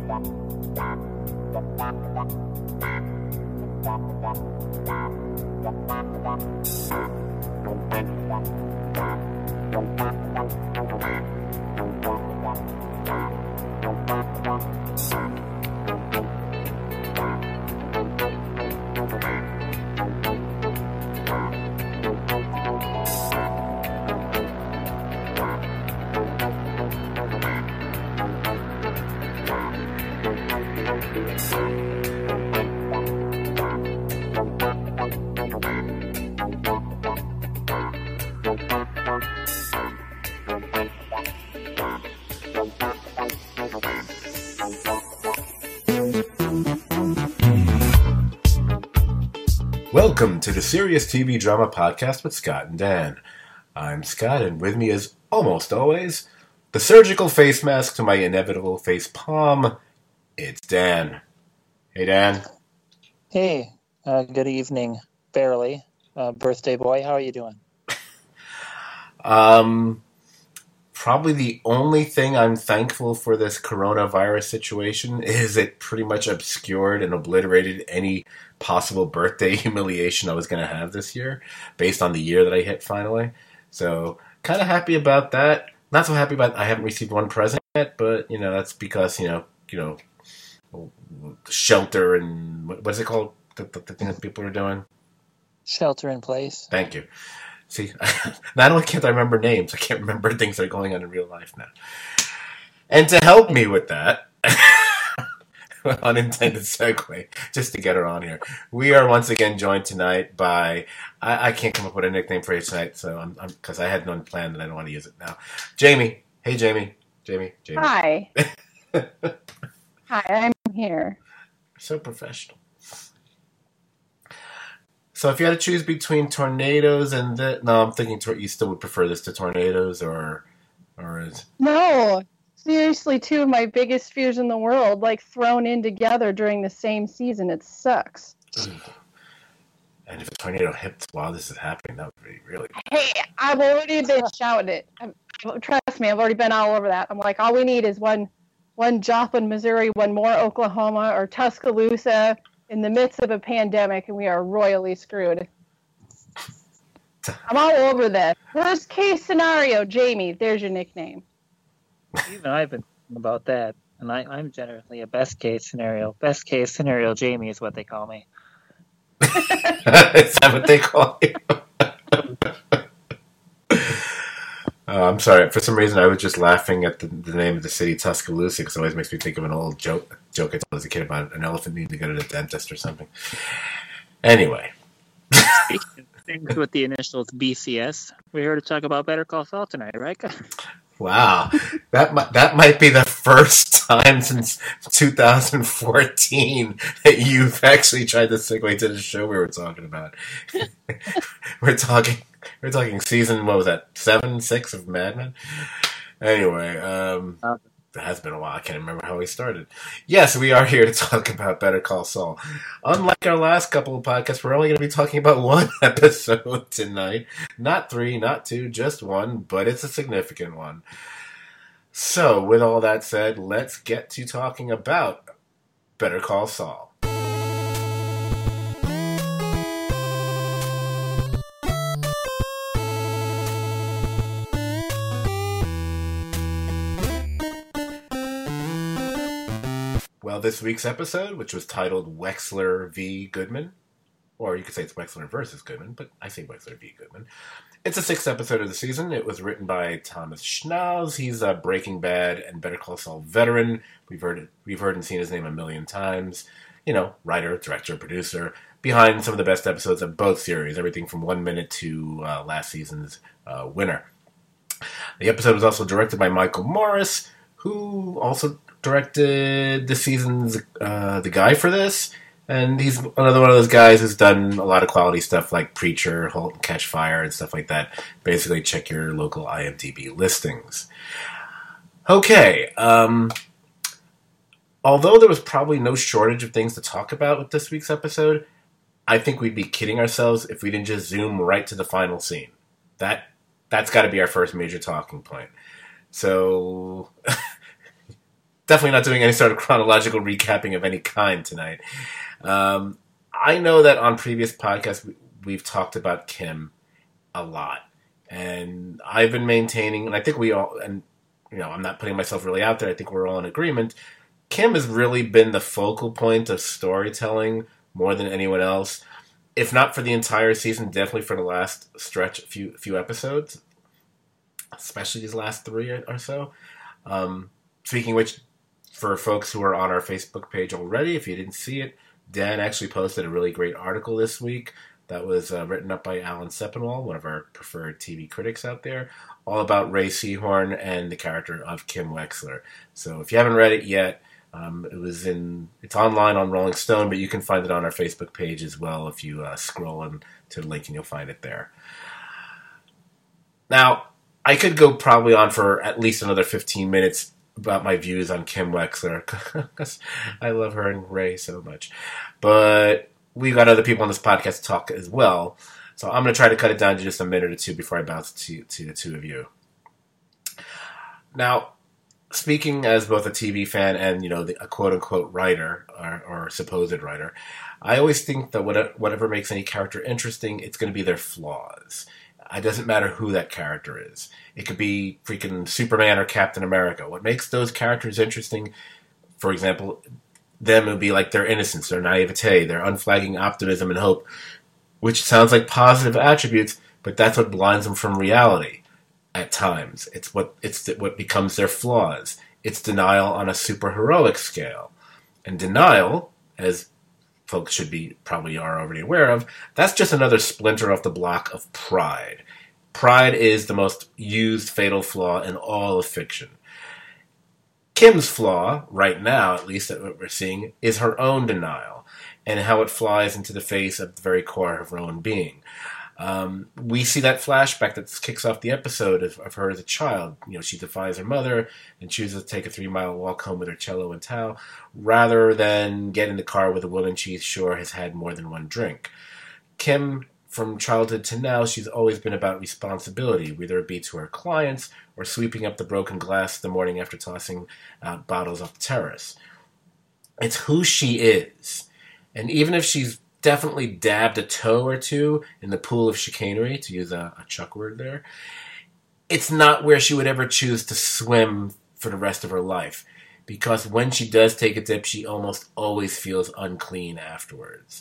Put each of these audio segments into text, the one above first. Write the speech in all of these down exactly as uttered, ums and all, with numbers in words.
Welcome to the Serious T V Drama Podcast with Scott and Dan. I'm Scott, and with me as almost always, the surgical face mask to my inevitable face palm, it's Dan. Hey, Dan. Hey, uh, good evening, barely. Uh, birthday boy, how are you doing? Um, probably the only thing I'm thankful for this coronavirus situation is it pretty much obscured and obliterated any possible birthday humiliation I was going to have this year based on the year that I hit finally. So kind of happy about that. Not so happy about I haven't received one present yet, but you know, that's because, you know, you know, shelter and what is it called? The, the, the thing that people are doing? Shelter in place. Thank you. See, not only can't I remember names, I can't remember things that are going on in real life now. And to help me with that, unintended segue, just to get her on here, we are once again joined tonight by, I, I can't come up with a nickname for you tonight, so I'm, because I had none planned and I don't want to use it now. Jamie. Hey, Jamie. Jamie. Jamie. Hi. Hi, I'm here. So professional. So if you had to choose between tornadoes and the, no, I'm thinking tor- you still would prefer this to tornadoes, or, or is No, seriously, two of my biggest fears in the world, like thrown in together during the same season. It sucks. And if a tornado hits while this is happening, that would be really. Hey, I've already been shouting it. I'm, trust me, I've already been all over that. I'm like, all we need is one, one Joplin, Missouri, one more Oklahoma, or Tuscaloosa in the midst of a pandemic, and we are royally screwed. I'm all over this. Worst case scenario, Jamie. There's your nickname. Even I've been thinking about that, and I, I'm generally a best case scenario. Best case scenario, Jamie is what they call me. Is that what they call you? Oh, I'm sorry. For some reason, I was just laughing at the, the name of the city, Tuscaloosa, because it always makes me think of an old joke joke I told as a kid about an elephant needing to go to the dentist or something. Anyway. Things with the initials B C S. We're here to talk about Better Call Saul tonight, right? Wow. That might, that might be the first time since two thousand fourteen that you've actually tried to segue to the show we were talking about. we're talking... We're talking season, what was that, seven, six of Mad Men? Anyway, um, uh, it has been a while. I can't remember how we started. Yes, we are here to talk about Better Call Saul. Unlike our last couple of podcasts, we're only going to be talking about one episode tonight. Not three, not two, just one, but it's a significant one. So, with all that said, let's get to talking about Better Call Saul. Well, this week's episode, which was titled Wexler v. Goodman, or you could say it's Wexler versus Goodman, but I say Wexler v. Goodman. It's the sixth episode of the season. It was written by Thomas Schnauz. He's a Breaking Bad and Better Call Saul veteran. We've heard it, we've heard and seen his name a million times. You know, writer, director, producer, behind some of the best episodes of both series, everything from One Minute to uh, last season's uh, winner. The episode was also directed by Michael Morris, who also directed this season's uh, The Guy for this, and he's another one of those guys who's done a lot of quality stuff like Preacher, Halt and Catch Fire, and stuff like that. Basically, check your local I M D B listings. Okay, um, although there was probably no shortage of things to talk about with this week's episode, I think we'd be kidding ourselves if we didn't just zoom right to the final scene. That, that's got to be our first major talking point. So... definitely not doing any sort of chronological recapping of any kind tonight. Um, I know that on previous podcasts we, we've talked about Kim a lot, and I've been maintaining, and I think we all, and you know, I'm not putting myself really out there. I think we're all in agreement. Kim has really been the focal point of storytelling more than anyone else. If not for the entire season, definitely for the last stretch, few few episodes, especially these last three or so. Um, speaking of which, for folks who are on our Facebook page already, if you didn't see it, Dan actually posted a really great article this week that was uh, written up by Alan Sepinwall, one of our preferred T V critics out there, all about Ray Seahorn and the character of Kim Wexler. So if you haven't read it yet, um, it was in it's online on Rolling Stone, but you can find it on our Facebook page as well if you uh, scroll in to the link and you'll find it there. Now, I could go probably on for at least another fifteen minutes about my views on Kim Wexler, because I love her and Ray so much. But we've got other people on this podcast to talk as well, so I'm going to try to cut it down to just a minute or two before I bounce to, to the two of you. Now, speaking as both a T V fan and, you know, the, a quote-unquote writer, or, or supposed writer, I always think that whatever, whatever makes any character interesting, it's going to be their flaws. It doesn't matter who that character is. It could be freaking Superman or Captain America. What makes those characters interesting, for example, them would be like their innocence, their naivete, their unflagging optimism and hope, which sounds like positive attributes, but that's what blinds them from reality at times. It's what it's what becomes their flaws. It's denial on a superheroic scale. And denial, as folks should be probably are already aware of, that's just another splinter off the block of pride. Pride is the most used fatal flaw in all of fiction. Kim's flaw, right now at least that what we're seeing, is her own denial and how it flies into the face of the very core of her own being. Um, we see that flashback that kicks off the episode of, of her as a child. You know, she defies her mother and chooses to take a three-mile walk home with her cello and towel, rather than get in the car with a woman she's sure has had more than one drink. Kim, from childhood to now, she's always been about responsibility, whether it be to her clients or sweeping up the broken glass the morning after tossing out bottles off the terrace. It's who she is. And even if she's definitely dabbed a toe or two in the pool of chicanery, to use a, a Chuck word there, it's not where she would ever choose to swim for the rest of her life. Because when she does take a dip, she almost always feels unclean afterwards.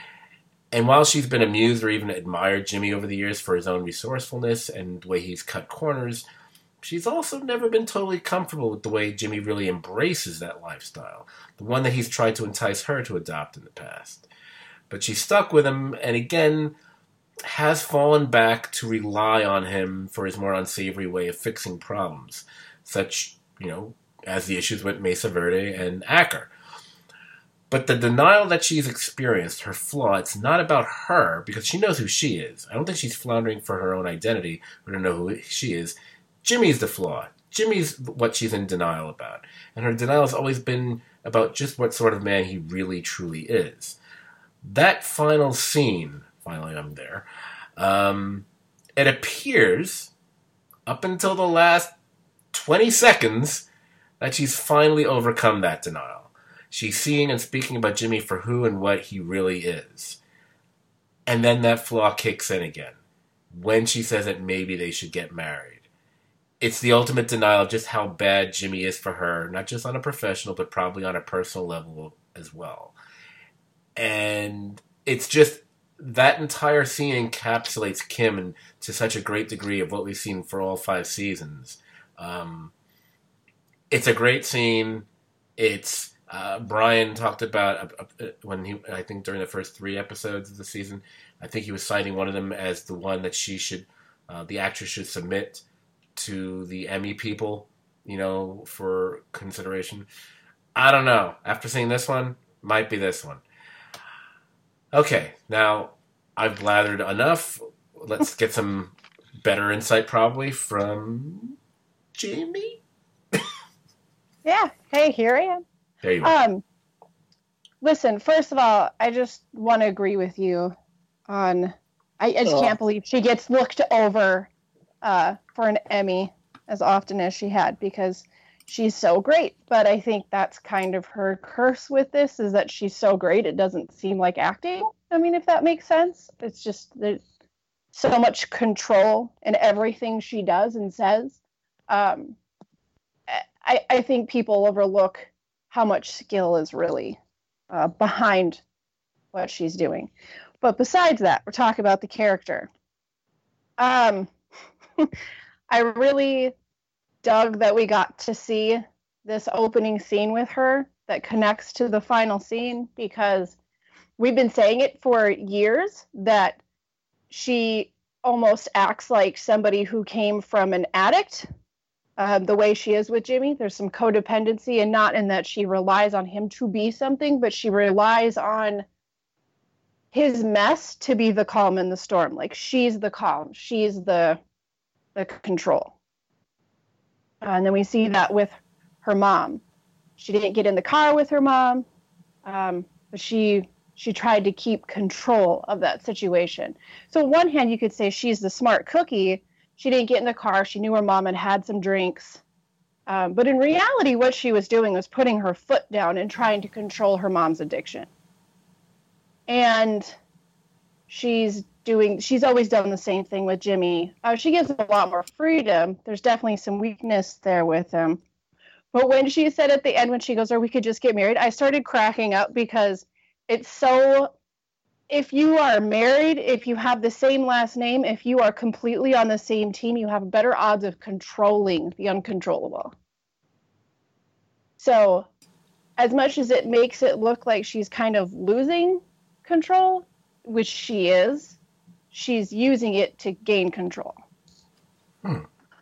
And while she's been amused or even admired Jimmy over the years for his own resourcefulness and the way he's cut corners, she's also never been totally comfortable with the way Jimmy really embraces that lifestyle, the one that he's tried to entice her to adopt in the past. But she's stuck with him, and again, has fallen back to rely on him for his more unsavory way of fixing problems, such, you know, as the issues with Mesa Verde and Acker. But the denial that she's experienced, her flaw, it's not about her, because she knows who she is. I don't think she's floundering for her own identity or to know who she is. Jimmy's the flaw. Jimmy's what she's in denial about. And her denial has always been about just what sort of man he really, truly is. That final scene, finally I'm there, um, it appears, up until the last twenty seconds, that she's finally overcome that denial. She's seeing and speaking about Jimmy for who and what he really is. And then that flaw kicks in again, when she says that maybe they should get married. It's the ultimate denial of just how bad Jimmy is for her, not just on a professional, but probably on a personal level as well. And it's just, that entire scene encapsulates Kim and to such a great degree of what we've seen for all five seasons. Um, it's a great scene. It's, uh, Brian talked about, uh, uh, when he, I think during the first three episodes of the season, I think he was citing one of them as the one that she should, uh, the actress should submit to the Emmy people, you know, for consideration. I don't know. After seeing this one, might be this one. Okay, now I've blathered enough. Let's get some better insight probably from Jamie. Yeah. Hey, here I am. There you are. Um, listen, first of all, I just want to agree with you on, I, I just Oh. can't believe she gets looked over uh, for an Emmy as often as she had, because she's so great. But I think that's kind of her curse with this, is that she's so great it doesn't seem like acting. I mean, if that makes sense. It's just there's so much control in everything she does and says. Um, I, I think people overlook how much skill is really uh, behind what she's doing. But besides that, we're talking about the character. Um, I really dug that we got to see this opening scene with her that connects to the final scene, because we've been saying it for years that she almost acts like somebody who came from an addict, uh, the way she is with Jimmy. There's some codependency, and not in that she relies on him to be something, but she relies on his mess to be the calm in the storm. Like, she's the calm. She's the the control. Uh, and then we see that with her mom. She didn't get in the car with her mom, um, but she she tried to keep control of that situation. So on one hand, you could say she's the smart cookie. She didn't get in the car. She knew her mom had had some drinks. Um, but in reality, what she was doing was putting her foot down and trying to control her mom's addiction. And she's doing, she's always done the same thing with Jimmy. Uh, she gives him a lot more freedom. There's definitely some weakness there with him. But when she said at the end, when she goes, or we could just get married, I started cracking up, because it's so, if you are married, if you have the same last name, if you are completely on the same team, you have better odds of controlling the uncontrollable. So as much as it makes it look like she's kind of losing control, which she is, she's using it to gain control. Hmm.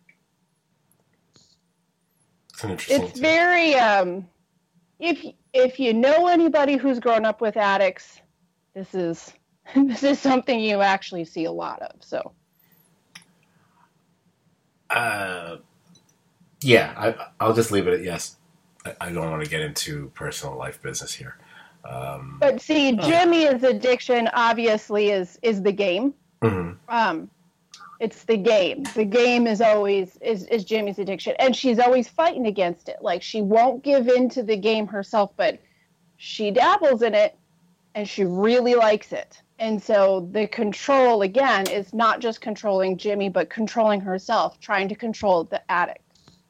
It's an interesting. It's very um, if if you know anybody who's grown up with addicts, this is this is something you actually see a lot of. So, uh, yeah, I, I'll just leave it at yes. I, I don't want to get into personal life business here. Um, but see, Jimmy's addiction obviously is is the game. Mm-hmm. Um, it's the game. The game is always is is Jimmy's addiction, and she's always fighting against it. Like, she won't give in to the game herself, but she dabbles in it, and she really likes it. And so the control again is not just controlling Jimmy, but controlling herself, trying to control the addict.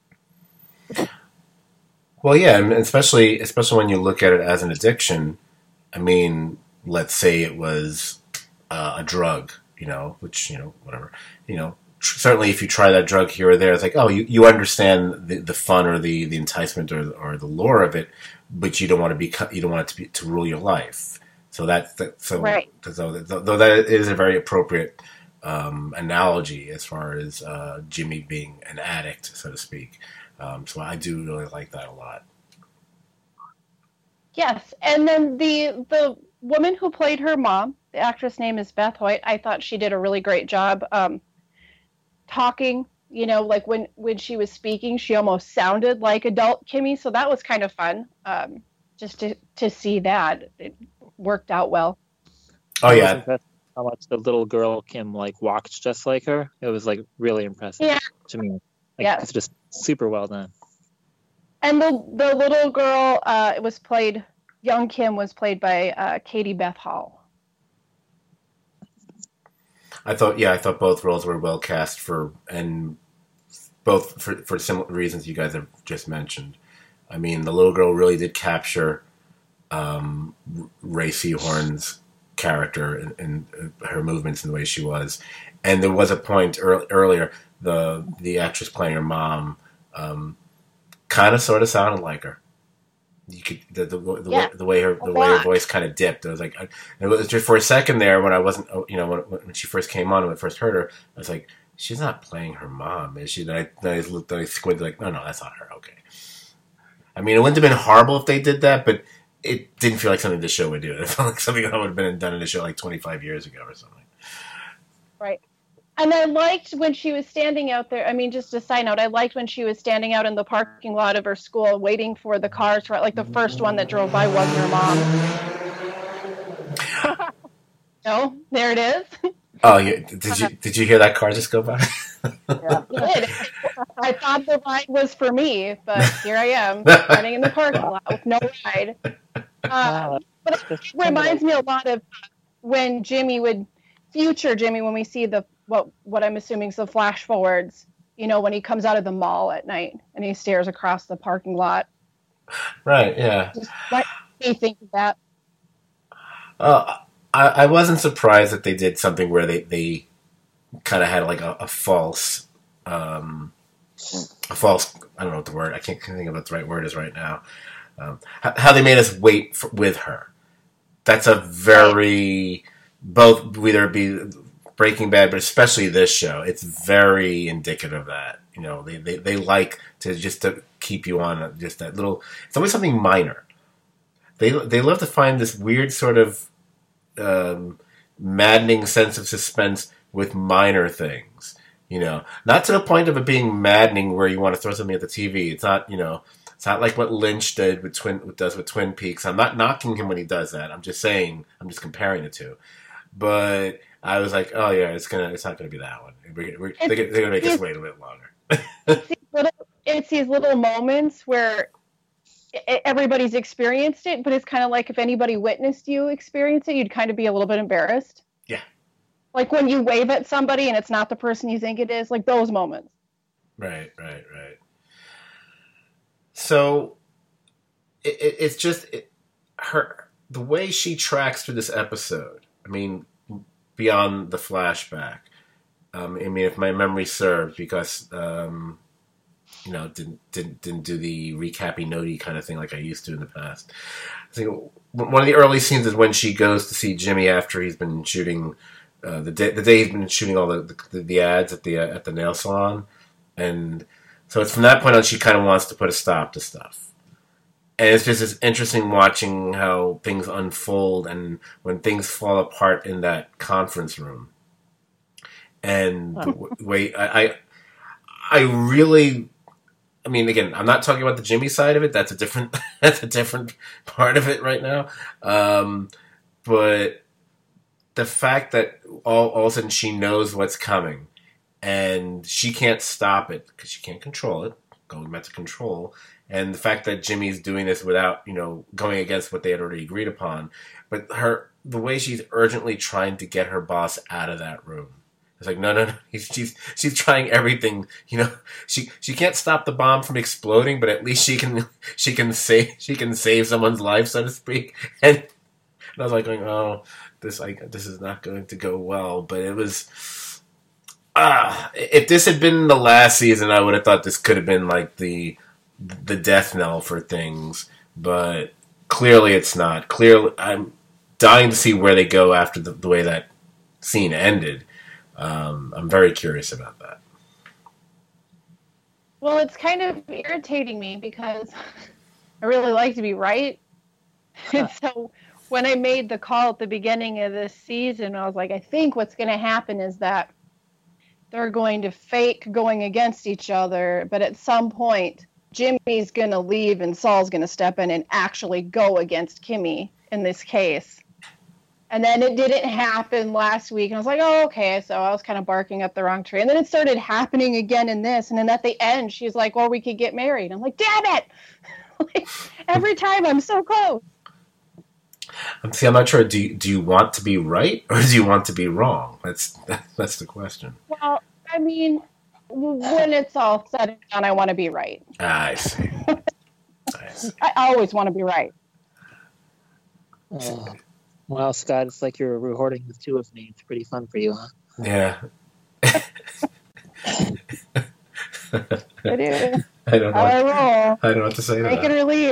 Well, yeah, and especially especially when you look at it as an addiction. I mean, let's say it was uh, a drug, you know, which, you know, whatever, you know, tr- certainly if you try that drug here or there, it's like, oh, you, you understand the, the fun or the, the enticement or, or the lure of it, but you don't want to be, you don't want it to be, to rule your life. So that's, that, so, right. so though that is a very appropriate um, analogy as far as uh, Jimmy being an addict, so to speak. Um, so I do really like that a lot. Yes, and then the the woman who played her mom, the actress name is Beth Hoyt. I thought she did a really great job um, talking. You know, like when, when she was speaking, she almost sounded like adult Kimmy. So that was kind of fun, um, just to, to see that. It worked out well. Oh, yeah. How much the little girl Kim like walked just like her. It was like really impressive yeah. to me. Like, yeah. It's just super well done. And the the little girl, uh, it was played, young Kim was played by uh, Katie Beth Hall. I thought, yeah, I thought both roles were well cast for, and both for, for similar reasons you guys have just mentioned. I mean, the little girl really did capture um, Ray Seahorn's character and, and her movements and the way she was. And there was a point early, earlier, the the actress playing her mom um, kind of sort of sounded like her. You could the the, the, yeah, way, the way her the way her voice kind of dipped. I was like, I, it was just for a second there when I wasn't, you know, when, when she first came on, when I first heard her, I was like, she's not playing her mom, is she? Then I then I looked, then I squinted, like, no, no, that's not her. Okay. I mean, it wouldn't have been horrible if they did that, but it didn't feel like something the show would do. It felt like something that would have been done in the show like twenty-five years ago or something. Right. And I liked when she was standing out there. I mean, just a side note, I liked when she was standing out in the parking lot of her school waiting for the cars. Right, like the first one that drove by wasn't her mom. No, there it is. Oh, yeah. Did you did you hear that car just go by? Yeah. It did. I thought the ride was for me, but here I am, running in the parking lot with no ride. Wow, Um, but it that's reminds me a lot of when Jimmy would, future Jimmy, when we see the what what I'm assuming is the flash forwards, you know, when he comes out of the mall at night and he stares across the parking lot. Right, yeah. Just let me think of that. Uh, I, I wasn't surprised that they did something where they, they kind of had like a, a false, um, a false, I don't know what the word, I can't think of what the right word is right now. Um, how, how they made us wait for, with her. That's a very, both, whether it be Breaking Bad, but especially this show, it's very indicative of that. You know, they, they, they like to just to keep you on just that little, it's always something minor. They they love to find this weird sort of um, maddening sense of suspense with minor things. You know, not to the point of it being maddening where you want to throw something at the T V. It's not, you know, it's not like what Lynch did with Twin does with Twin Peaks. I'm not knocking him when he does that. I'm just saying, I'm just comparing the two. But I was like, oh yeah, it's gonna, it's not gonna be that one. We're, we're, they're, gonna, they're gonna make us wait a bit longer. it's, these little, it's these little moments where everybody's experienced it, but it's kind of like if anybody witnessed you experience it, you'd kind of be a little bit embarrassed. Yeah. Like when you wave at somebody and it's not the person you think it is, like those moments. Right, right, right. So it, it, it's just it, her the way she tracks through this episode. I mean, beyond the flashback. Um, I mean, if my memory serves, because. Um, You know, didn't didn't didn't do the recappy notey kind of thing like I used to in the past. I think one of the early scenes is when she goes to see Jimmy after he's been shooting uh, the day the day he's been shooting all the the, the ads at the uh, at the nail salon, and so it's from that point on she kind of wants to put a stop to stuff. And it's just it's interesting watching how things unfold and when things fall apart in that conference room. And oh. wait, I, I I really. I mean, again, I'm not talking about the Jimmy side of it. That's a different. That's a different part of it right now. Um, but the fact that all, all of a sudden she knows what's coming, and she can't stop it because she can't control it. Going back to control, and the fact that Jimmy's doing this without, you know, going against what they had already agreed upon. But her, the way she's urgently trying to get her boss out of that room. It's like, no, no, no. He's, she's she's trying everything. You know, she she can't stop the bomb from exploding, but at least she can she can save she can save someone's life, so to speak. And, and I was like, going, oh, this like this is not going to go well. But it was. Ah, if this had been the last season, I would have thought this could have been like the the death knell for things. But clearly, it's not. Clearly, I'm dying to see where they go after the, the way that scene ended. Um, I'm very curious about that. Well, it's kind of irritating me because I really like to be right. And so when I made the call at the beginning of this season, I was like, I think what's going to happen is that they're going to fake going against each other, but at some point, Jimmy's going to leave and Saul's going to step in and actually go against Kimmy in this case. And then it didn't happen last week. And I was like, oh, okay. So I was kind of barking up the wrong tree. And then it started happening again in this. And then at the end, she's like, well, we could get married. I'm like, damn it. Like, every time I'm so close. See, I'm not sure. Do you, do you want to be right or do you want to be wrong? That's that, that's the question. Well, I mean, when it's all said and done, I want to be right. Ah, I see. I see. I always want to be right. Uh, Wow, Scott, it's like you're recording the two of me. It's pretty fun for you, huh? Yeah. It is. I don't know. I, What, roll. I don't know what to say to Make that. it or leave.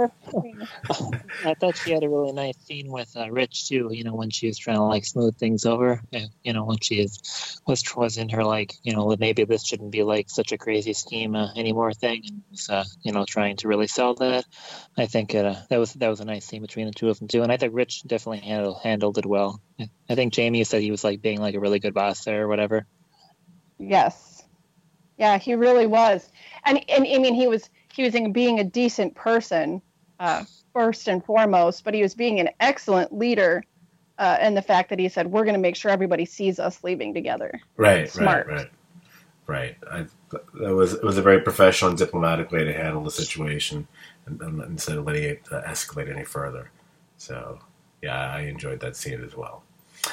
I thought she had a really nice scene with uh, Rich too. You know, when she was trying to like smooth things over. You know, when she is, was was in her like, you know, maybe this shouldn't be like such a crazy scheme uh, anymore thing, and was uh, you know, trying to really sell that. I think it, uh, that was that was a nice scene between the two of them too, and I think Rich definitely handled handled it well. I think Jamie said he was like being like a really good boss there or whatever. Yes. Yeah, he really was. And and I mean, he was he was in being a decent person uh, first and foremost, but he was being an excellent leader. Uh, and the fact that he said, we're going to make sure everybody sees us leaving together. Right, Smart. right, right. Right. I, that was it was a very professional and diplomatic way to handle the situation, and, and instead of letting it uh, escalate any further. So, yeah, I enjoyed that scene as well.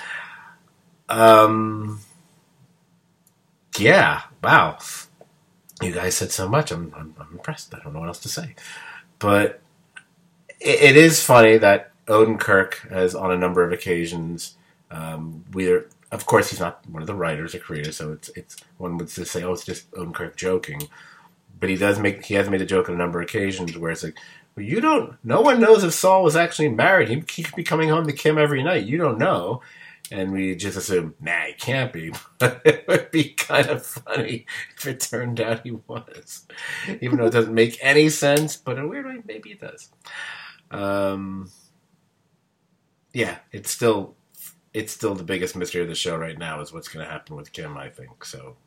Um. Yeah. Wow. You guys said so much. I'm I'm, I'm impressed. I don't know what else to say, but it, it is funny that Odenkirk has, on a number of occasions, um, we're. Of course, he's not one of the writers or creators, so it's it's one would just say, "Oh, it's just Odenkirk joking," but he does make he has made a joke on a number of occasions where it's like, well, "You don't. No one knows if Saul was actually married. He, he could be coming home to Kim every night. You don't know." And we just assume, "Nah, he can't be." But it would be kind of funny if it turned out he was, even though it doesn't make any sense. But in a weird way, maybe it does. Um, yeah, it's still. It's still the biggest mystery of the show right now is what's going to happen with Kim, I think. So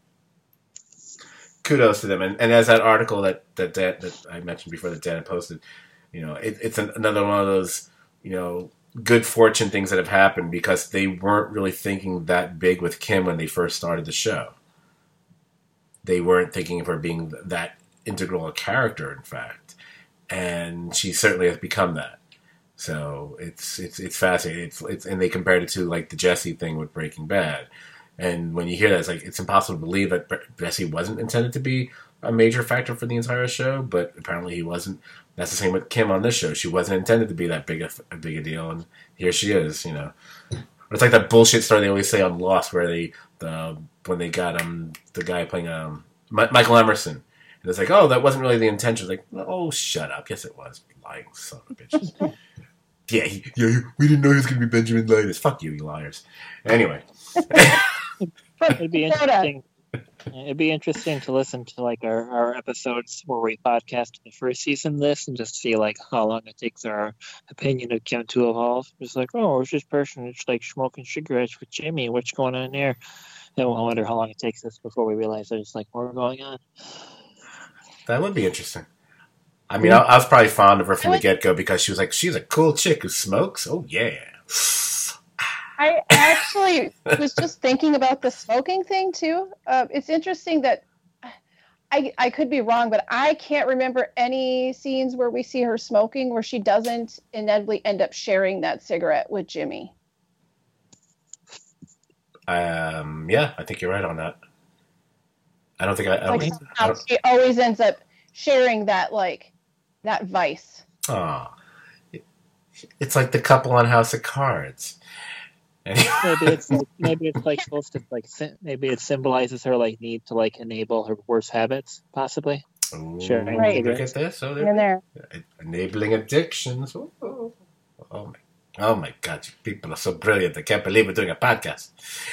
kudos to them. And, and as that article that that, Dan, that I mentioned before that Dan posted, you know, it, it's an, another one of those, you know, good fortune things that have happened because they weren't really thinking that big with Kim when they first started the show. They weren't thinking of her being that integral a character, in fact. And she certainly has become that. So it's it's it's fascinating. It's it's and they compared it to like the Jesse thing with Breaking Bad, and when you hear that, it's like it's impossible to believe that Jesse wasn't intended to be a major factor for the entire show, but apparently he wasn't. That's the same with Kim on this show. She wasn't intended to be that big a, a big a deal, and here she is. You know, it's like that bullshit story they always say on Lost, where they the when they got um the guy playing um M- Michael Emerson, and it's like, oh, that wasn't really the intention. It's like, oh, shut up. Yes, it was. Lying son of a bitch. Yeah, he, yeah, we didn't know he was going to be Benjamin Linus. Fuck you, you liars. Anyway. It'd be interesting. It'd be interesting to listen to like our, our episodes where we podcast the first season this and just see like how long it takes our opinion of Kim to evolve. It's like, oh, it's this person it's like smoking cigarettes with Jimmy. What's going on there? And I wonder how long it takes us before we realize there's like more going on. That would be interesting. I mean, I, I was probably fond of her from the get-go because she was like, she's a cool chick who smokes. Oh, yeah. I actually was just thinking about the smoking thing, too. Uh, it's interesting that I, I could be wrong, but I can't remember any scenes where we see her smoking where she doesn't inevitably end up sharing that cigarette with Jimmy. Um, yeah, I think you're right on that. I don't think I... I, like don't, I don't, she always ends up sharing that, like, that vice. Oh, it's like the couple on House of Cards. maybe it's like, maybe it's like supposed to like maybe it symbolizes her like need to like enable her worst habits, possibly. Ooh, Sure, right. Look at this. Oh, In there. Enabling addictions. Ooh, oh, oh my, oh my God! You people are so brilliant. I can't believe we're doing a podcast.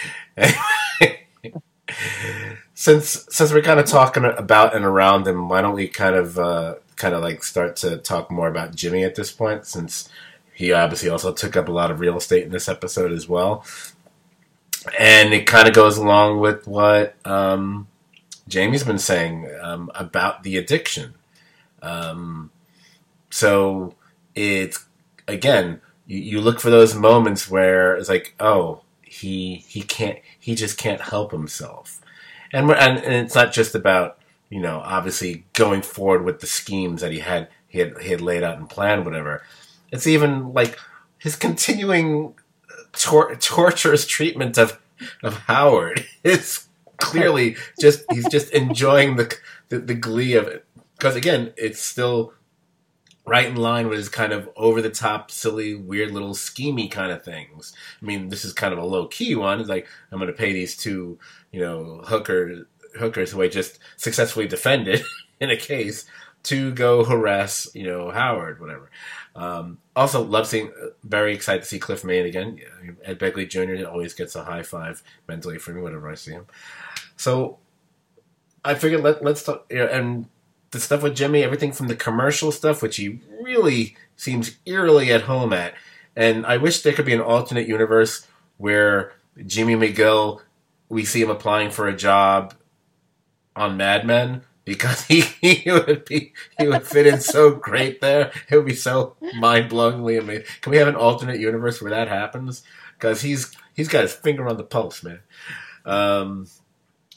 Since since we're kind of talking about and around him, why don't we kind of uh, kind of like start to talk more about Jimmy at this point? Since he obviously also took up a lot of real estate in this episode as well, and it kind of goes along with what um, Jamie's been saying um, about the addiction. Um, so it's again, you, you look for those moments where it's like, oh, he he can't, he just can't help himself. And, we're, and and it's not just about, you know, obviously going forward with the schemes that he had he had he had laid out and planned, whatever. It's even like his continuing tor- torturous treatment of of Howard. It's clearly just he's just enjoying the the, the glee of it because again, it's still right in line with his kind of over the top, silly, weird little schemey kind of things. I mean, this is kind of a low key one. It's like I'm going to pay these two, you know, hookers hookers who I just successfully defended in a case to go harass, you know, Howard, whatever. Um, also, love seeing, very excited to see Cliff Main again. Ed Begley Junior always gets a high five mentally for me whenever I see him. So I figured let, let's talk, you know, and the stuff with Jimmy, everything from the commercial stuff, which he really seems eerily at home at. And I wish there could be an alternate universe where Jimmy McGill, we see him applying for a job on Mad Men, because he, he would be he would fit in so great there. It would be so mind-blowingly amazing. Can we have an alternate universe where that happens? Because he's he's got his finger on the pulse, man. Um,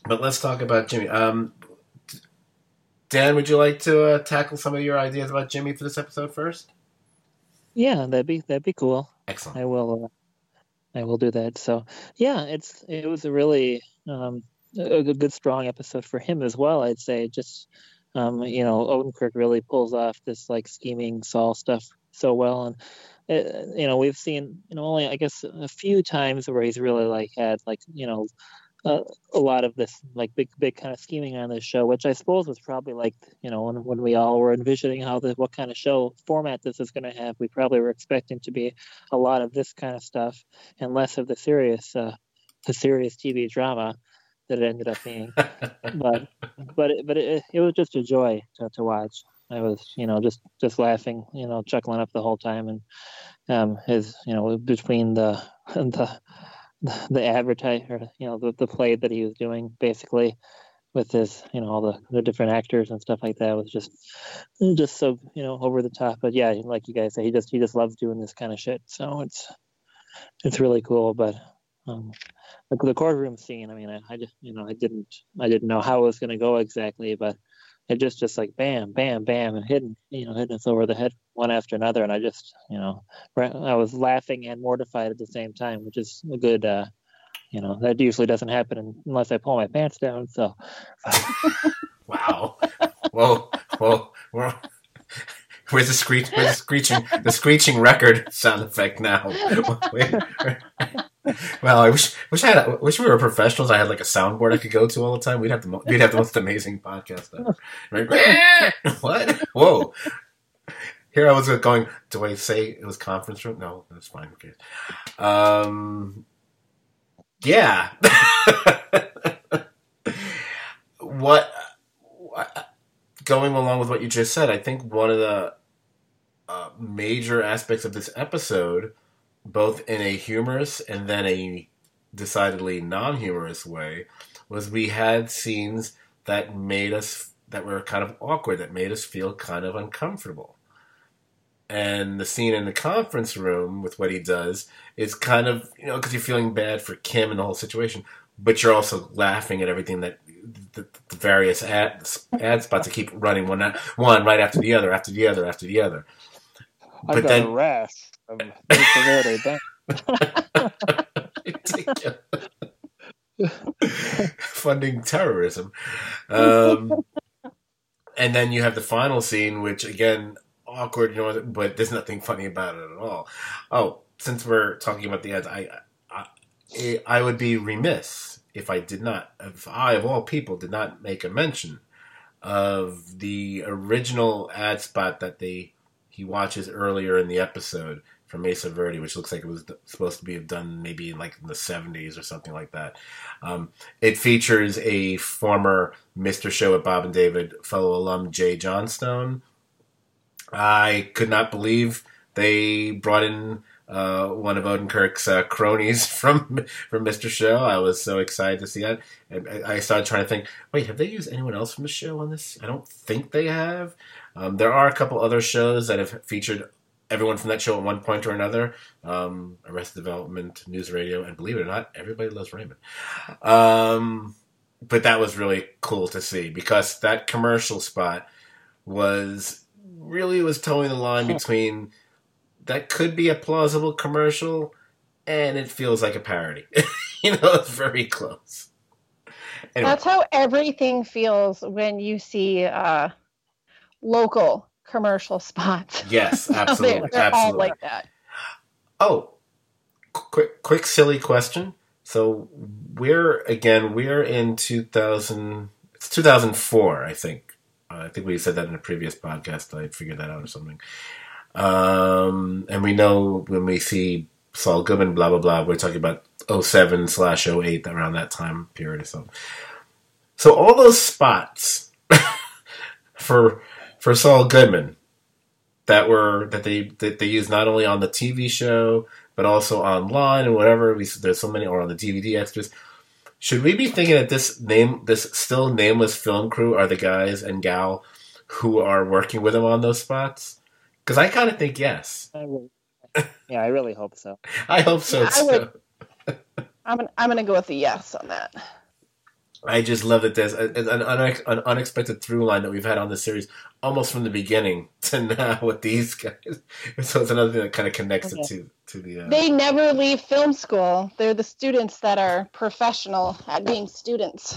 But let's talk about Jimmy. Um, Dan, would you like to uh, tackle some of your ideas about Jimmy for this episode first? Yeah, that'd be that'd be cool. Excellent. I will. Uh, I will do that. So yeah, it's it was a really um, a good, good strong episode for him as well. I'd say just um, you know Odenkirk really pulls off this like scheming Saul stuff so well, and uh, you know we've seen you know only I guess a few times where he's really like had like you know. Uh, a lot of this like big big kind of scheming on this show, which I suppose was probably like you know when, when we all were envisioning how the what kind of show format this is going to have, we probably were expecting to be a lot of this kind of stuff and less of the serious uh, the serious T V drama that it ended up being. but but it, but it, it was just a joy to, to watch. I was you know just just laughing, you know chuckling up the whole time, and um his you know between the the the advertise or you know the, the play that he was doing basically with his you know all the, the different actors and stuff like that was just just so you know over the top. But yeah, like you guys say, he just he just loves doing this kind of shit, so it's it's really cool. But um the, the courtroom scene, I mean I, I just you know I didn't I didn't know how it was going to go exactly, but it just just like bam bam bam and hitting you know hitting us over the head one after another, and I just you know I was laughing and mortified at the same time, which is a good uh you know that usually doesn't happen unless I pull my pants down. So wow. Whoa, whoa, whoa. Where's the screech? Where's the screeching? The screeching record sound effect now. Wait, wait. Well, I wish wish I had a, wish we were professionals. I had like a soundboard I could go to all the time. We'd have the we'd have the most amazing podcast ever. Right? What? Whoa! Here I was going. Do I say it was conference room? No, that's fine. Okay. Um. Yeah. what? Going along with what you just said, I think one of the uh, major aspects of this episode, both in a humorous and then a decidedly non-humorous way, was we had scenes that made us, that were kind of awkward, that made us feel kind of uncomfortable. And the scene in the conference room with what he does is kind of, you know, because you're feeling bad for Kim and the whole situation, but you're also laughing at everything that the, the various ad, ad spots that keep running one one right after the other, after the other, after the other. I but got then, a rash from funding terrorism. Um, and then you have the final scene, which again, awkward, you know, but there's nothing funny about it at all. Oh, since we're talking about the ads, I, I, I would be remiss if I did not, if I, of all people, did not make a mention of the original ad spot that they he watches earlier in the episode from Mesa Verde, which looks like it was supposed to be done maybe in like in the seventies or something like that. Um, it features a former Mister Show at Bob and David fellow alum, Jay Johnstone. I could not believe they brought in uh, one of Odenkirk's uh, cronies from from Mister Show. I was so excited to see that. And I started trying to think, wait, have they used anyone else from the show on this? I don't think they have. Um, there are a couple other shows that have featured everyone from that show at one point or another. Um, Arrested Development, News Radio, and believe it or not, Everybody Loves Raymond. Um, but that was really cool to see because that commercial spot was really was towing the line between that could be a plausible commercial and it feels like a parody. You know, it's very close. Anyway. That's how everything feels when you see uh, local commercial spots. Yes, absolutely. they're they're absolutely. all like that. Oh, quick, quick, silly question. So we're again, we're in two thousand. It's two thousand four, I think. Uh, I think we said that in a previous podcast. I figured that out or something. Um, and we know when we see Saul Goodman, blah blah blah, we're talking about oh seven slash oh eight, around that time period or so. So all those spots for for Saul Goodman that were that they that they used not only on the T V show but also online and whatever. We there's so many, or on the D V D extras. Should we be thinking that this name, this still nameless film crew, are the guys and gal who are working with him on those spots? Because I kind of think yes. I really, yeah, I really hope so. I hope so Yeah, too. I would, I'm gonna, I'm gonna go with a yes on that. I just love that there's a, an, unex, an unexpected through line that we've had on this series almost from the beginning to now with these guys. So it's another thing that kind of connects Okay. it to, to the... Uh... They never leave film school. They're the students that are professional at being students.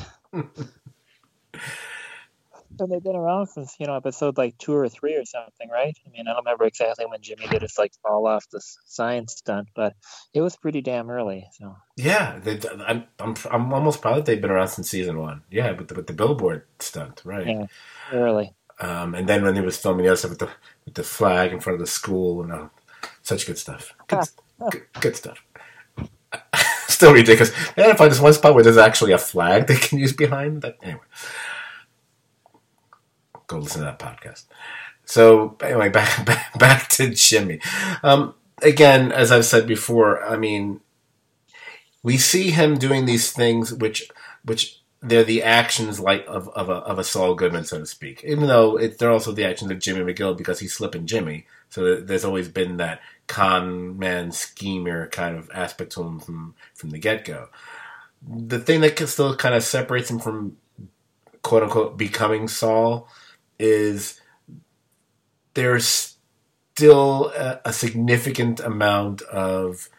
So they've been around since, you know, episode like two or three or something, right? I mean, I don't remember exactly when Jimmy did his like fall off the science stunt, but it was pretty damn early. So yeah, they, I'm I'm I'm almost proud that they've been around since season one. Yeah, with the, with the billboard stunt, right? Yeah, early. Um, and then when he was filming the other stuff with the with the flag in front of the school, and uh, such good stuff. Good, good, good stuff. Still ridiculous. They had to find this one spot where there's actually a flag they can use behind that. Anyway. Go listen to that podcast. So anyway, back back, back to Jimmy. Um, again, as I've said before, I mean, we see him doing these things which which they're the actions like of, of a of a Saul Goodman, so to speak. Even though it, they're also the actions of Jimmy McGill because he's slipping Jimmy. So there's always been that con man schemer kind of aspect to him from from the get go. The thing that still kind of separates him from quote unquote becoming Saul is there's still a, a significant amount of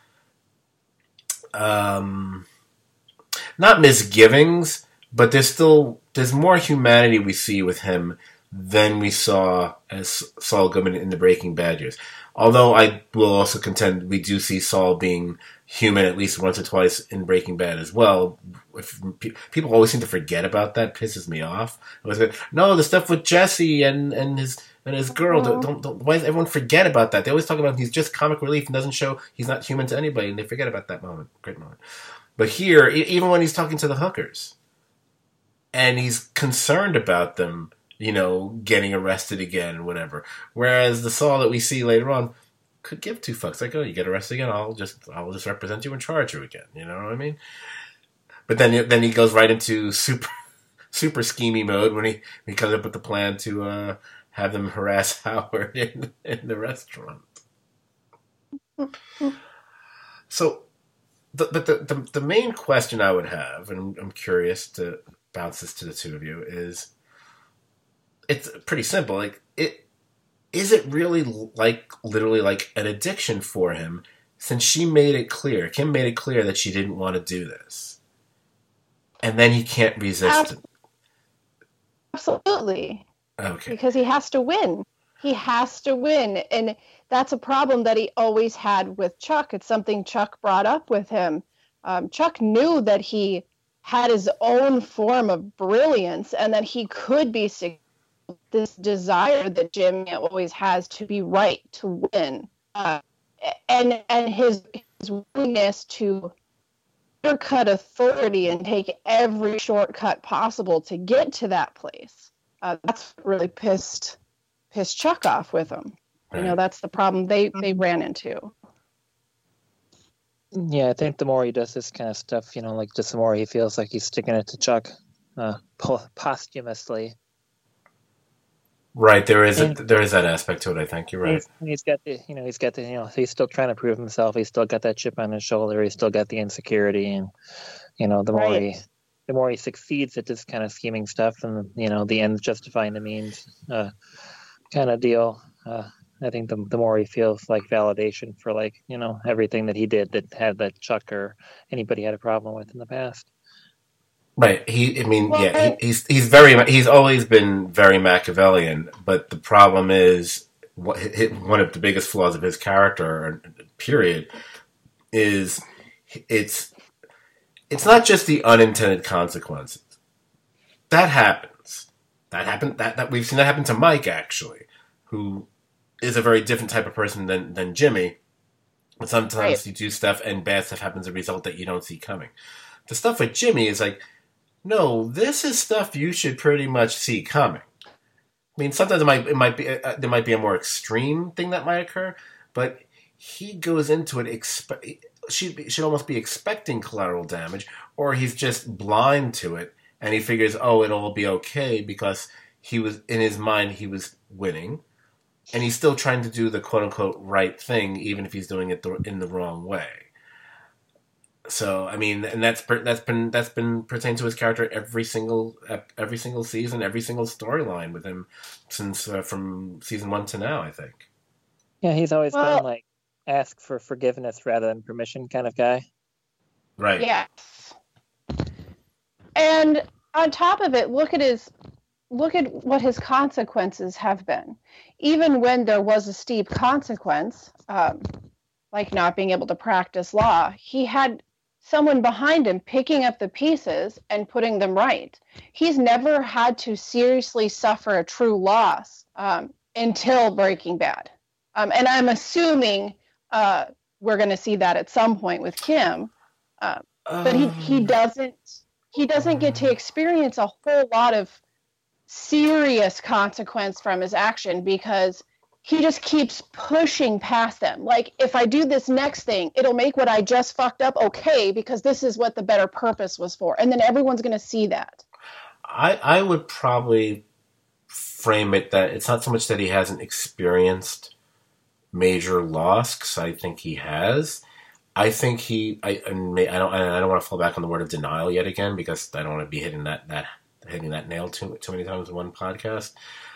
um, not misgivings, but there's still there's more humanity we see with him than we saw as Saul Goodman in the Breaking Bad years. Although I will also contend we do see Saul being human at least once or twice in Breaking Bad as well. If pe- people always seem to forget about that, pisses me off. I was like, no, the stuff with Jesse and, and his and his girl. Don't, don't, don't, why does everyone forget about that? They always talk about him, he's just comic relief and doesn't show he's not human to anybody, and they forget about that moment. Great moment. But here, e- even when he's talking to the hookers, and he's concerned about them, you know, getting arrested again and whatever. Whereas the Saul that we see later on could give two fucks. Like, oh, you get arrested again, I'll just I'll just represent you and charge you again. You know what I mean? But then then he goes right into super super schemy mode when he, he comes up with the plan to uh, have them harass Howard in, in the restaurant. So, the, but the, the the main question I would have, and I'm, I'm curious to bounce this to the two of you, is it's pretty simple. Like, it is it really like literally like an addiction for him? Since she made it clear, Kim made it clear that she didn't want to do this. And then he can't resist it. Absolutely. Okay. Because he has to win. He has to win. And that's a problem that he always had with Chuck. It's something Chuck brought up with him. Um, Chuck knew that he had his own form of brilliance and that he could be this desire that Jimmy always has to be right, to win. Uh, and and his, his willingness to undercut authority and take every shortcut possible to get to that place. Uh, that's what really pissed pissed Chuck off with him. Right. You know, that's the problem they, they ran into. Yeah, I think the more he does this kind of stuff, you know, like just the more he feels like he's sticking it to Chuck uh, posthumously. Right, there is a, there is that aspect to it. I think you're right. He's, he's got the, you know, he's got the, you know, he's still trying to prove himself. He's still got that chip on his shoulder. He's still got the insecurity, and you know, the more right. he, the more he succeeds at this kind of scheming stuff, and you know, the ends justifying the means, uh, kind of deal. Uh, I think the the more he feels like validation for like, you know, everything that he did that had that Chuck or anybody had a problem with in the past. Right. He, I mean, well, yeah, he, he's he's very he's always been very Machiavellian, but the problem is what one of the biggest flaws of his character, period, is it's it's not just the unintended consequences. That happens. That happened. That that we've seen that happen to Mike, actually, who is a very different type of person than than Jimmy. But sometimes right. you do stuff and bad stuff happens as a result that you don't see coming. The stuff with Jimmy is like, no, this is stuff you should pretty much see coming. I mean, sometimes it might it might be uh, there might be a more extreme thing that might occur, but he goes into it expe- should should almost be expecting collateral damage, or he's just blind to it and he figures, oh, it'll all be okay because he was in his mind he was winning, and he's still trying to do the quote unquote right thing, even if he's doing it the, in the wrong way. So I mean, and that's per, that's been that's been pertained to his character every single every single season, every single storyline with him since uh, from season one to now, I think. Yeah, he's always Well- been like ask for forgiveness rather than permission kind of guy. Right. Yes. And on top of it, look at his look at what his consequences have been. Even when there was a steep consequence, um, like not being able to practice law, he had someone behind him picking up the pieces and putting them right. He's never had to seriously suffer a true loss um, until Breaking Bad. Um, and I'm assuming uh, we're going to see that at some point with Kim. Uh, but he, he doesn't he doesn't get to experience a whole lot of serious consequence from his action because he just keeps pushing past them. Like, if I do this next thing, it'll make what I just fucked up okay because this is what the better purpose was for. And then everyone's going to see that. I, I would probably frame it that it's not so much that he hasn't experienced major loss, because I think he has. I think he, I, I don't, I don't want to fall back on the word of denial yet again because I don't want to be hitting that that hitting that nail too too many times in one podcast.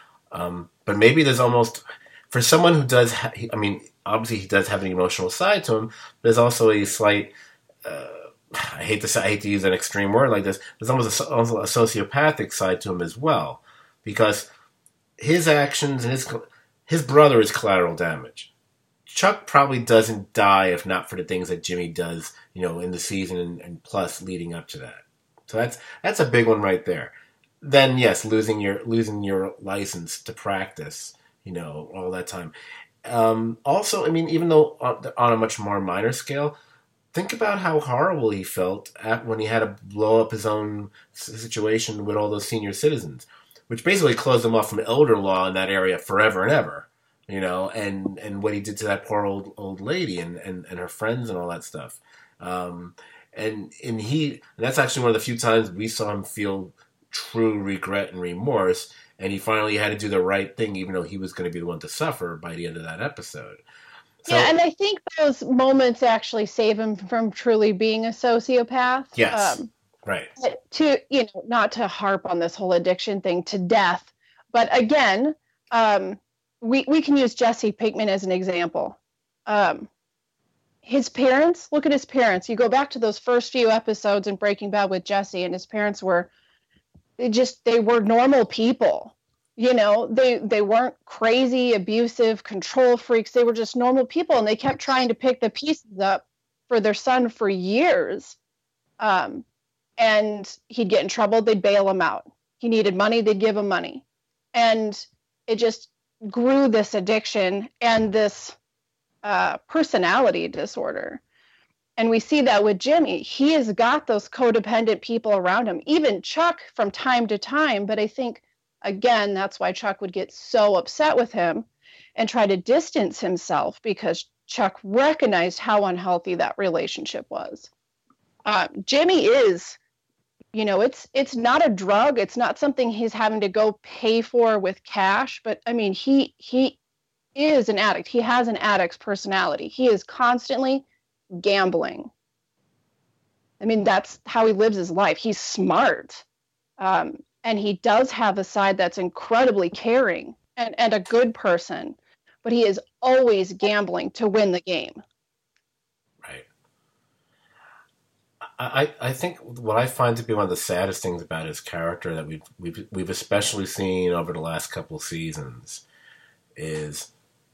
Um, but maybe there's almost, for someone who does, ha- I mean, obviously he does have an emotional side to him. There's also a slight, uh, I hate to say, I hate to use an extreme word like this. There's almost a, also a sociopathic side to him as well, because his actions and his his brother is collateral damage. Chuck probably doesn't die if not for the things that Jimmy does, you know, in the season and, and plus leading up to that. So that's that's a big one right there. Then yes, losing your losing your license to practice, you know, all that time. Um, also, I mean, even though on, on a much more minor scale, think about how horrible he felt at when he had to blow up his own situation with all those senior citizens, which basically closed him off from elder law in that area forever and ever. You know, and, and what he did to that poor old old lady and, and, and her friends and all that stuff. Um, and and he and that's actually one of the few times we saw him feel true regret and remorse. And he finally had to do the right thing, even though he was going to be the one to suffer by the end of that episode. So, yeah, and I think those moments actually save him from truly being a sociopath. Yes, Um, right. to, you know, not to harp on this whole addiction thing to death, but again, um, we, we can use Jesse Pinkman as an example. Um, his parents, look at his parents. You go back to those first few episodes in Breaking Bad with Jesse, and his parents were they just, they were normal people. You know, they, they weren't crazy, abusive, control freaks. They were just normal people, and they kept trying to pick the pieces up for their son for years. Um, and he'd get in trouble, they'd bail him out. He needed money, they'd give him money. And it just grew this addiction and this uh, personality disorder. And we see that with Jimmy. He has got those codependent people around him, even Chuck from time to time. But I think, again, that's why Chuck would get so upset with him and try to distance himself, because Chuck recognized how unhealthy that relationship was. Uh, Jimmy is, you know, it's it's not a drug. It's not something he's having to go pay for with cash. But I mean, he he is an addict. He has an addict's personality. He is constantly gambling. I mean, that's how he lives his life. He's smart. Um, and he does have a side that's incredibly caring and, and a good person. But he is always gambling to win the game. Right. I, I think what I find to be one of the saddest things about his character that we've we've we've especially seen over the last couple of seasons is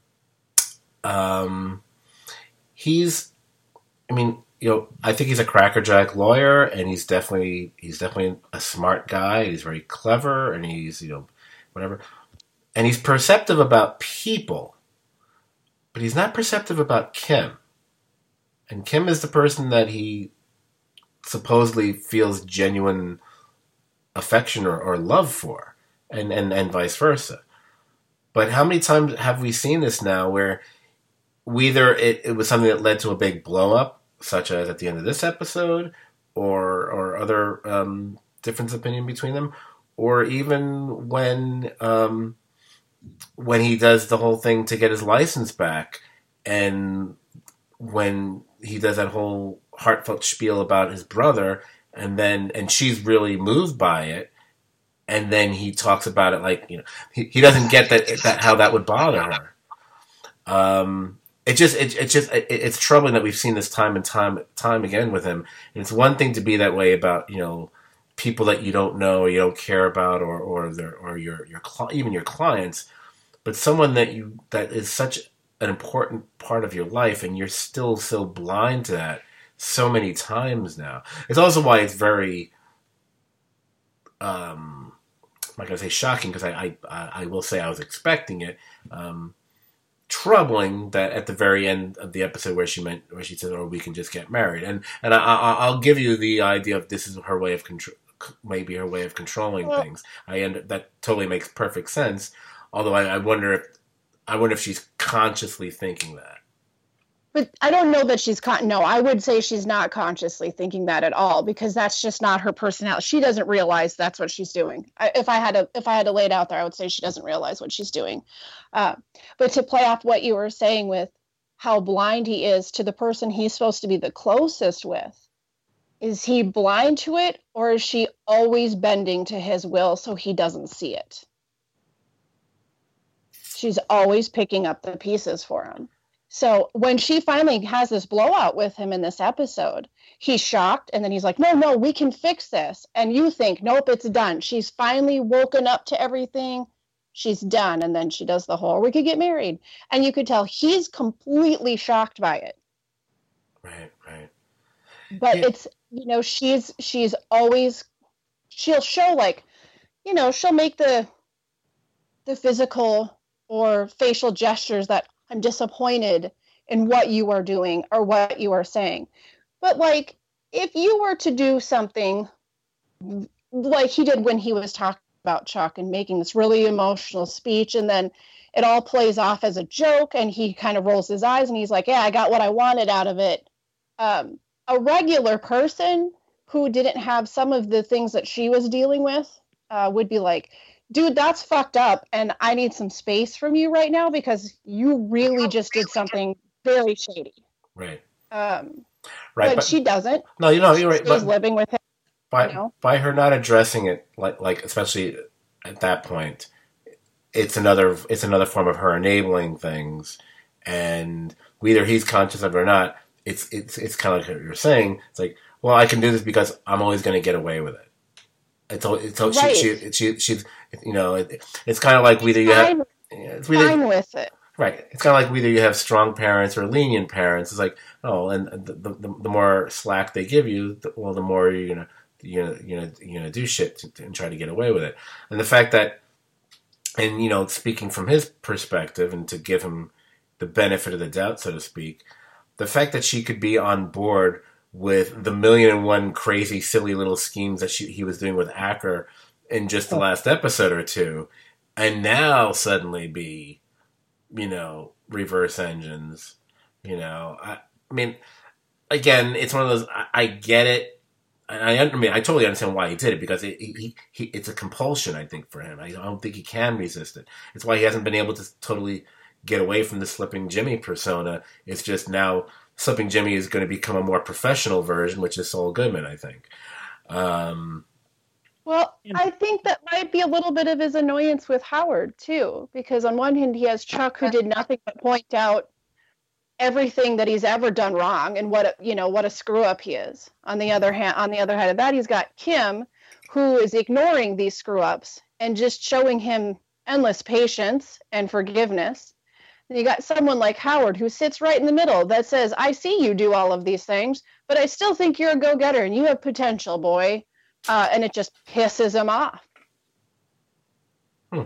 um he's I mean, you know, I think he's a crackerjack lawyer, and he's definitely he's definitely a smart guy. He's very clever, and he's, you know, whatever. And he's perceptive about people, but he's not perceptive about Kim. And Kim is the person that he supposedly feels genuine affection or, or love for, and, and, and vice versa. But how many times have we seen this now where either it, it was something that led to a big blow up, such as at the end of this episode, or or other um, difference of opinion between them, or even when um, when he does the whole thing to get his license back, and when he does that whole heartfelt spiel about his brother, and then and she's really moved by it, and then he talks about it like, you know, he, he doesn't get that that how that would bother her. Um, it just it, it just it, it's troubling that we've seen this time and time time again with him. And it's one thing to be that way about, you know, people that you don't know or you don't care about, or or their, or your your even your clients, but someone that you that is such an important part of your life, and you're still so blind to that so many times now. It's also why it's very, um, I'm not gonna say shocking, because I, I I will say I was expecting it. Um, troubling that at the very end of the episode where she meant where she said, "Oh, we can just get married," and and I, I I'll give you the idea of this is her way of control, maybe her way of controlling well, things. I end that totally makes perfect sense. Although I, I wonder if I wonder if she's consciously thinking that. But I don't know that she's con- no. I would say she's not consciously thinking that at all, because that's just not her personality. She doesn't realize that's what she's doing. I, if I had to, if I had to lay it out there, I would say she doesn't realize what she's doing. Uh, but to play off what you were saying with how blind he is to the person he's supposed to be the closest with, is he blind to it, or is she always bending to his will so he doesn't see it? She's always picking up the pieces for him. So when she finally has this blowout with him in this episode, he's shocked, and then he's like, no, no, we can fix this. And you think, nope, it's done. She's finally woken up to everything. She's done. And then she does the whole, we could get married. And you could tell he's completely shocked by it. Right, right. But yeah. it's, you know, she's, she's always, she'll show like, you know, she'll make the, the physical or facial gestures that I'm disappointed in what you are doing or what you are saying. But like, if you were to do something like he did when he was talking about Chuck and making this really emotional speech, and then it all plays off as a joke, and he kind of rolls his eyes and he's like, yeah, I got what I wanted out of it. Um, a regular person who didn't have some of the things that she was dealing with uh, would be like, dude, that's fucked up, and I need some space from you right now because you really just did something very shady. Right. Um, right. But, but she doesn't. No, you know, you're right. She's but living with him. By, you know? by her not addressing it, like, like especially at that point, it's another it's another form of her enabling things, and whether he's conscious of it or not, it's it's it's kind of like what you're saying. It's like, well, I can do this because I'm always going to get away with it. It's it's right. she, she she she's you know it, it's kind of like whether you have it's whether, fine with it. Right. It's kind of like whether you have strong parents or lenient parents. It's like, oh, and the the, the more slack they give you, the, well, the more you're gonna you know you know you're gonna do shit to, to, and try to get away with it. And the fact that, and you know, speaking from his perspective, and to give him the benefit of the doubt, so to speak, the fact that she could be on board with the million and one crazy, silly little schemes that she, he was doing with Acker in just the last episode or two, and now suddenly be, you know, reverse engines. You know, I, I mean, again, it's one of those. I, I get it. I, I mean, I totally understand why he did it, because it, he, he, it's a compulsion, I think, for him. I don't think he can resist it. It's why he hasn't been able to totally get away from the Slipping Jimmy persona. It's just now Slipping Jimmy is going to become a more professional version, which is Saul Goodman, I think. Um, well, I think that might be a little bit of his annoyance with Howard, too, because on one hand, he has Chuck, who did nothing but point out everything that he's ever done wrong and what a, you know what a screw up he is. On the other hand, on the other hand of that, he's got Kim, who is ignoring these screw ups and just showing him endless patience and forgiveness. And you got someone like Howard, who sits right in the middle, that says, I see you do all of these things, but I still think you're a go-getter and you have potential, boy. Uh, and it just pisses him off. Hmm.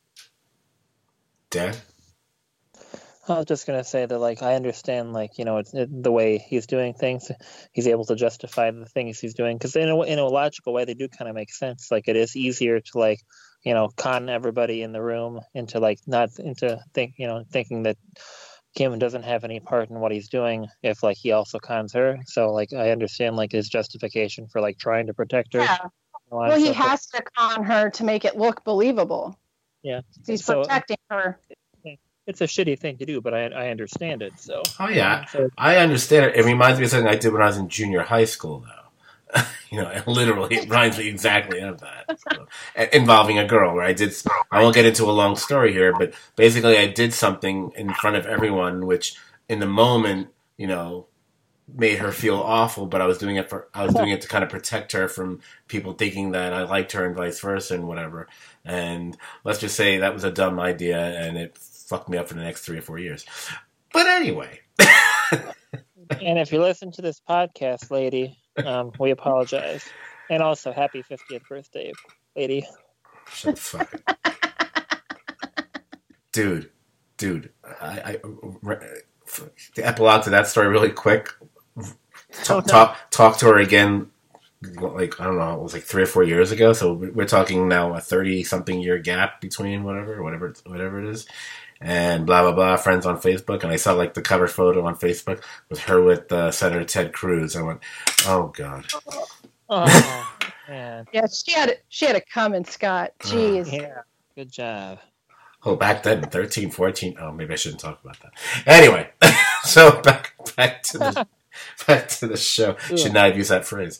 Dan? I was just gonna say that, like, I understand, like, you know, it's it, the way he's doing things. He's able to justify the things he's doing because in a in a logical way, they do kind of make sense. Like, it is easier to, like, you know, con everybody in the room into, like, not into think, you know, thinking that Kim doesn't have any part in what he's doing if, like, he also cons her. So, like, I understand, like, his justification for, like, trying to protect her. Yeah. Well, he has to con her to make it look believable. Yeah. He's so, protecting her. it's a shitty thing to do, but I I understand it. So Oh yeah, um, so I understand it. It reminds me of something I did when I was in junior high school, though. You know, it literally it reminds me exactly of that, so, involving a girl. Where I did, I won't get into a long story here, but basically, I did something in front of everyone, which in the moment, you know, made her feel awful. But I was doing it for, I was doing it to kind of protect her from people thinking that I liked her and vice versa and whatever. And let's just say that was a dumb idea, and it fucked me up for the next three or four years. But anyway. And if you listen to this podcast, lady, um, we apologize. And also, happy fiftieth birthday, lady. Shut the fuck up. Dude, dude, I, I, the epilogue to that story really quick. Talk, talk, talk to her again, like, I don't know, it was like three or four years ago. So we're talking now a thirty-something year gap between whatever, whatever, whatever it is. And blah, blah, blah, friends on Facebook. And I saw, like, the cover photo on Facebook with her with uh, Senator Ted Cruz. I went, oh, God. Oh, man. Yeah, she had she had a comment, Scott. Jeez. Yeah, good job. Oh, back then, thirteen, fourteen. Oh, maybe I shouldn't talk about that. Anyway, so back back to the back to the show. Yeah. Should not have used that phrase.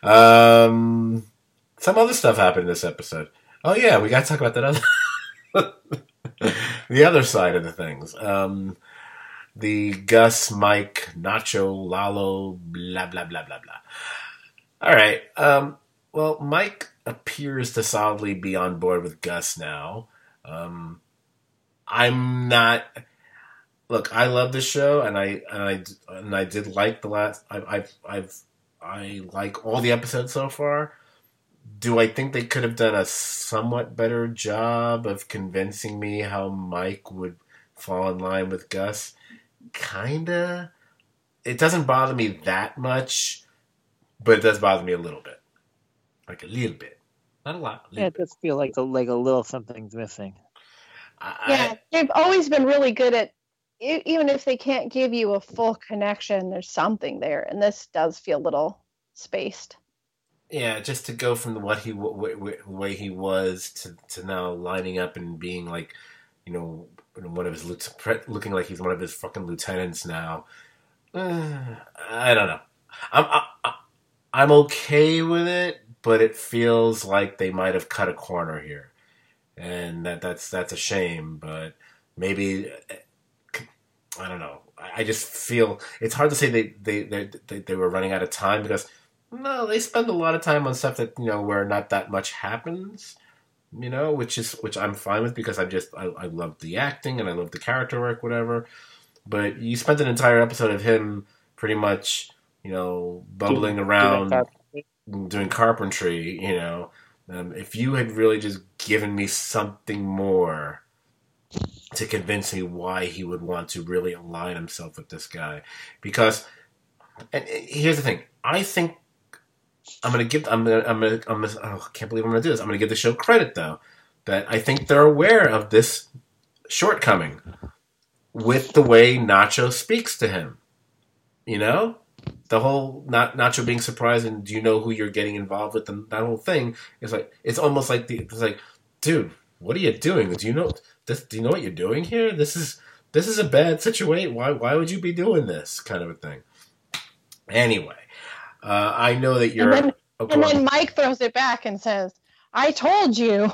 Um, some other stuff happened in this episode. Oh, yeah, we got to talk about that other... the other side of the things. Um, the Gus, Mike, Nacho, Lalo, blah, blah, blah, blah, blah. All right. Um, well, Mike appears to solidly be on board with Gus now. Um, I'm not... Look, I love this show, and I and I and I did like the last. I, I've I've I like all the episodes so far. Do I think they could have done a somewhat better job of convincing me how Mike would fall in line with Gus? Kinda. It doesn't bother me that much, but it does bother me a little bit. Like a little bit. Not a lot. A Yeah, it does feel like a, like a little something's missing. I, Yeah, they've always been really good at, e- even if they can't give you a full connection, there's something there. And this does feel a little spaced. Yeah, just to go from the, what he w- w- w- way he was to, to now lining up and being like, you know, one of his lieutenant, looking like he's one of his fucking lieutenants now. Uh, I don't know. I'm I, I'm okay with it, but it feels like they might have cut a corner here, and that that's that's a shame. But maybe I don't know. I just feel it's hard to say they they they they, they were running out of time because. No, they spend a lot of time on stuff that, you know, where not that much happens, you know, which is, which I'm fine with because I just, I, I love the acting and I love the character work, whatever. But you spent an entire episode of him pretty much, you know, bubbling Doing- around, doing carpentry. doing carpentry, you know. Um, if you had really just given me something more to convince me why he would want to really align himself with this guy. Because, and here's the thing, I think, I'm gonna give. I'm gonna. I'm gonna. I'm gonna oh, I can't believe I'm gonna do this. I'm gonna give the show credit though, that I think they're aware of this shortcoming with the way Nacho speaks to him. You know, the whole not Nacho being surprised and do you know who you're getting involved with? And that whole thing is like it's almost like the. It's like, dude, what are you doing? Do you know this? Do you know what you're doing here? This is this is a bad situation. Why why would you be doing this kind of a thing? Anyway. Uh, I know that you're. And then, oh, and on. then Mike throws it back and says, I told you.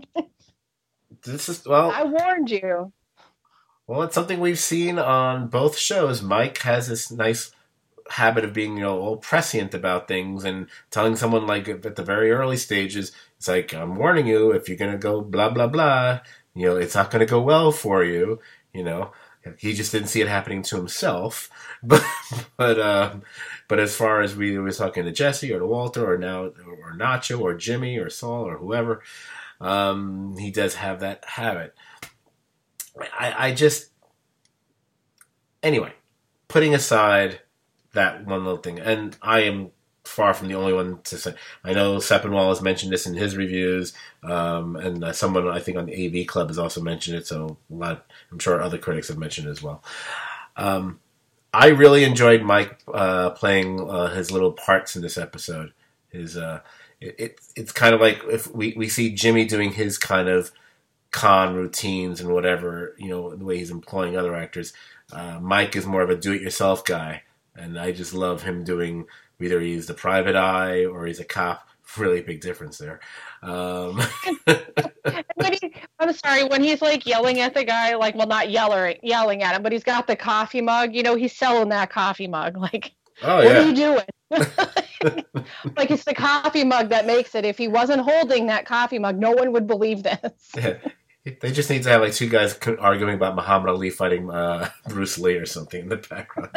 This is well. I warned you. Well, it's something we've seen on both shows. Mike has this nice habit of being, you know, all prescient about things and telling someone like at the very early stages, it's like, I'm warning you, if you're gonna go blah blah blah, you know, it's not gonna go well for you. You know, he just didn't see it happening to himself, but but. Um, But as far as we were talking to Jesse or to Walter or now or Nacho or Jimmy or Saul or whoever, um, he does have that habit. I, I just anyway, putting aside that one little thing, and I am far from the only one to say. I know Sepinwall has mentioned this in his reviews, um, and uh, someone I think on the A V Club has also mentioned it. So a lot, I'm sure other critics have mentioned it as well. Um, I really enjoyed Mike uh, playing uh, his little parts in this episode. His uh, it, it it's kind of like if we, we see Jimmy doing his kind of con routines and whatever, you know, the way he's employing other actors. Uh, Mike is more of a do-it-yourself guy, and I just love him doing, either he's the private eye or he's a cop. Really big difference there. Um. when he, I'm sorry, when he's like yelling at the guy, like, well, not yelling, yelling at him, but he's got the coffee mug. You know, he's selling that coffee mug. Like, oh, what yeah. are you doing? Like, it's the coffee mug that makes it. If he wasn't holding that coffee mug, no one would believe this. Yeah. They just need to have like two guys arguing about Muhammad Ali fighting uh, Bruce Lee or something in the background.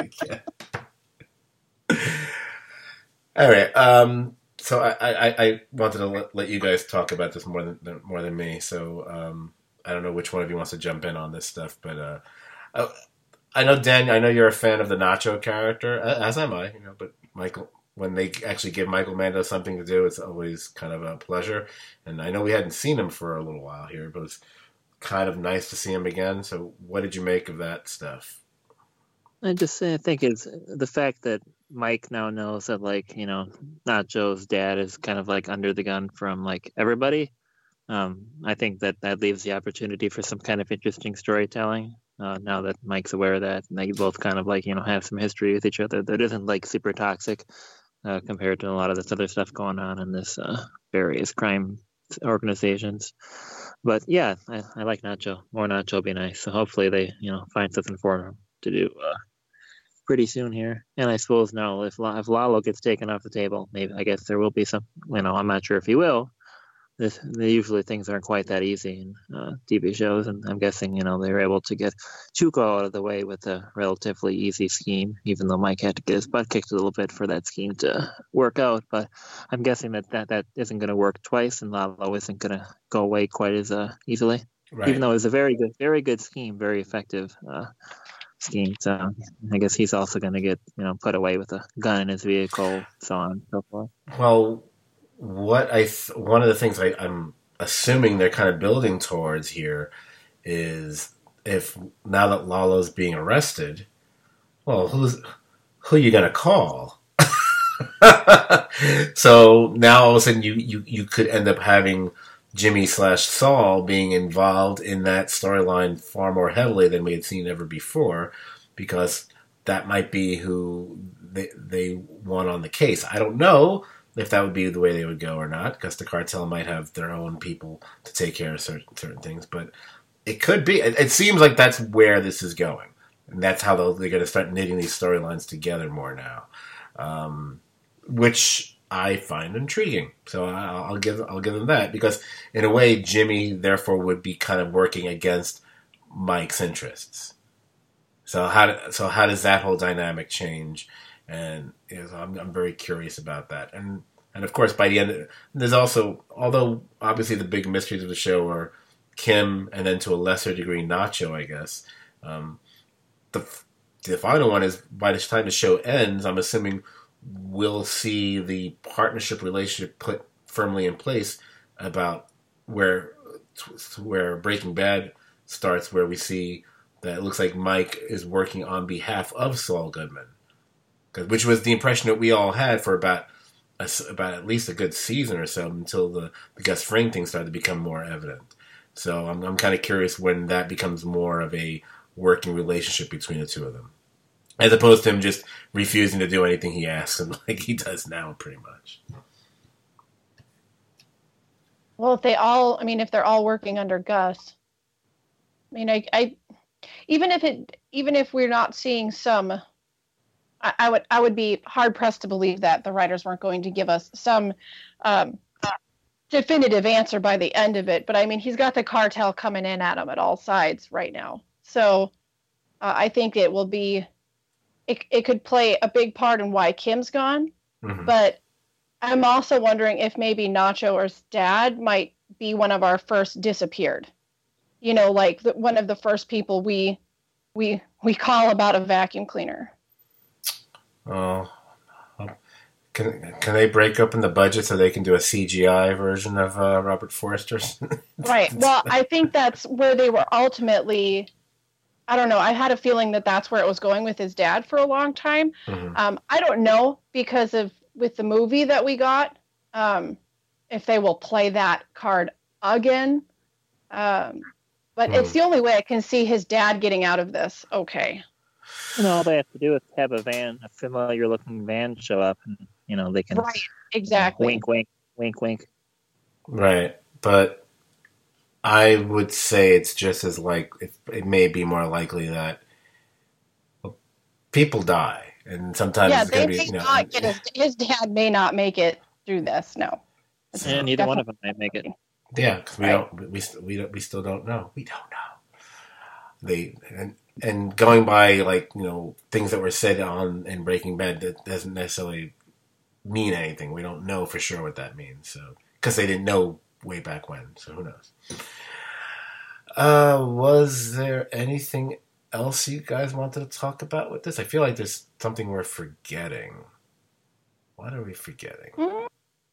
Yeah. All right. Um, So I, I, I wanted to let, let you guys talk about this more than more than me. So um, I don't know which one of you wants to jump in on this stuff, but uh, I, I know Dan. I know you're a fan of the Nacho character, as am I. You know, but Michael, when they actually give Michael Mando something to do, it's always kind of a pleasure. And I know we hadn't seen him for a little while here, but it's kind of nice to see him again. So what did you make of that stuff? I just I think it's the fact that Mike now knows that, like, you know, Nacho's dad is kind of like under the gun from like everybody. Um, I think that that leaves the opportunity for some kind of interesting storytelling. Uh, now that Mike's aware of that, and they both kind of like, you know, have some history with each other that isn't like super toxic uh, compared to a lot of this other stuff going on in this uh, various crime organizations. But yeah, I, I like Nacho. More Nacho would be nice. So hopefully they, you know, find something for him to do uh, pretty soon here. And I suppose now if if Lalo gets taken off the table, maybe I guess there will be some, you know, I'm not sure if he will. This, usually things aren't quite that easy in uh, T V shows, and I'm guessing, you know, they were able to get Tuco out of the way with a relatively easy scheme, even though Mike had to get his butt kicked a little bit for that scheme to work out. But I'm guessing that that, that isn't going to work twice, and Lalo isn't going to go away quite as uh, easily, right. Even though it was a very good, very good scheme, very effective uh, scheme. So I guess he's also going to get, you know, put away with a gun in his vehicle, so on and so forth. Well, what I th- one of the things I, I'm assuming they're kind of building towards here is, if now that Lalo's being arrested, well, who's who are you gonna call? So now all of a sudden you, you, you could end up having Jimmy slash Saul being involved in that storyline far more heavily than we had seen ever before, because that might be who they they want on the case. I don't know if that would be the way they would go or not, because the cartel might have their own people to take care of certain certain things. But it could be. It, it seems like that's where this is going, and that's how they're going to start knitting these storylines together more now, um, which I find intriguing. So I'll, I'll give I'll give them that, because in a way, Jimmy therefore would be kind of working against Mike's interests. So how so how does that whole dynamic change? And you know, I'm, I'm very curious about that. And and of course, by the end, there's also, although obviously the big mysteries of the show are Kim, and then to a lesser degree Nacho, I guess. Um, the the final one is, by the time the show ends, I'm assuming we'll see the partnership relationship put firmly in place about where where Breaking Bad starts, where we see that it looks like Mike is working on behalf of Saul Goodman. Which was the impression that we all had for about a, about at least a good season or so, until the, the Gus Fring thing started to become more evident. So I'm I'm kind of curious when that becomes more of a working relationship between the two of them, as opposed to him just refusing to do anything he asks him, like he does now, pretty much. Well, if they all, I mean, if they're all working under Gus, I mean, I, I even if it, even if we're not seeing some. I would I would be hard pressed to believe that the writers weren't going to give us some um, definitive answer by the end of it. But I mean, he's got the cartel coming in at him at all sides right now. So uh, I think it will be it, it could play a big part in why Kim's gone. Mm-hmm. But I'm also wondering if maybe Nacho or his dad might be one of our first disappeared. You know, like the, one of the first people we we we call about a vacuum cleaner. Oh, can can they break open the budget so they can do a C G I version of uh, Robert Forster's? Right. Well, I think that's where they were ultimately. I don't know. I had a feeling that that's where it was going with his dad for a long time. Mm-hmm. Um, I don't know, because of with the movie that we got, um, if they will play that card again. Um, but Hmm. it's the only way I can see his dad getting out of this. Okay. You know, all they have to do is have a van, a familiar-looking van, show up, and you know they can Right. Exactly. wink, wink, wink, wink. Right, but I would say it's just as like it, it may be more likely that well, people die, and sometimes Yeah, it's they going to may be you know. not get his, his dad may not make it through this. No. It's And neither one of definitely- them may make it. Yeah, because we Right. don't, we st- we don't, we still don't know. We don't know. They and and going by like you know things that were said on in Breaking Bad that doesn't necessarily mean anything. We don't know for sure what that means. So because they didn't know way back when, so who knows? Uh, was there anything else you guys wanted to talk about with this? I feel like there's something we're forgetting. What are we forgetting? Hmm?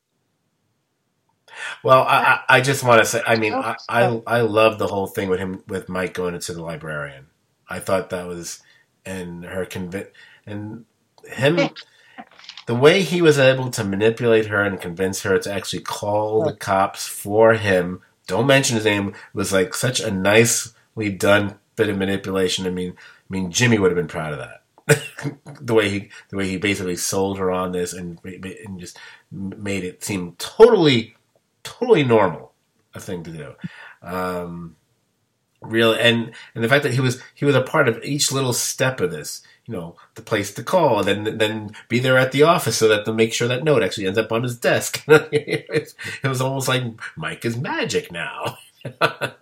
Well, I, I, I just want to say, I mean, Oh, I, I, I love the whole thing with him, with Mike going into the librarian. I thought that was, and her convince, and him, the way he was able to manipulate her and convince her to actually call the cops for him, don't mention his name, was like such a nicely done bit of manipulation. I mean, I mean, Jimmy would have been proud of that. the way he, the way he basically sold her on this and and just made it seem totally. Totally normal, a thing to do. Um, really, and and the fact that he was he was a part of each little step of this. You know, the place to call, and then then be there at the office so that to make sure that note actually ends up on his desk. it was almost like Mike is magic now. But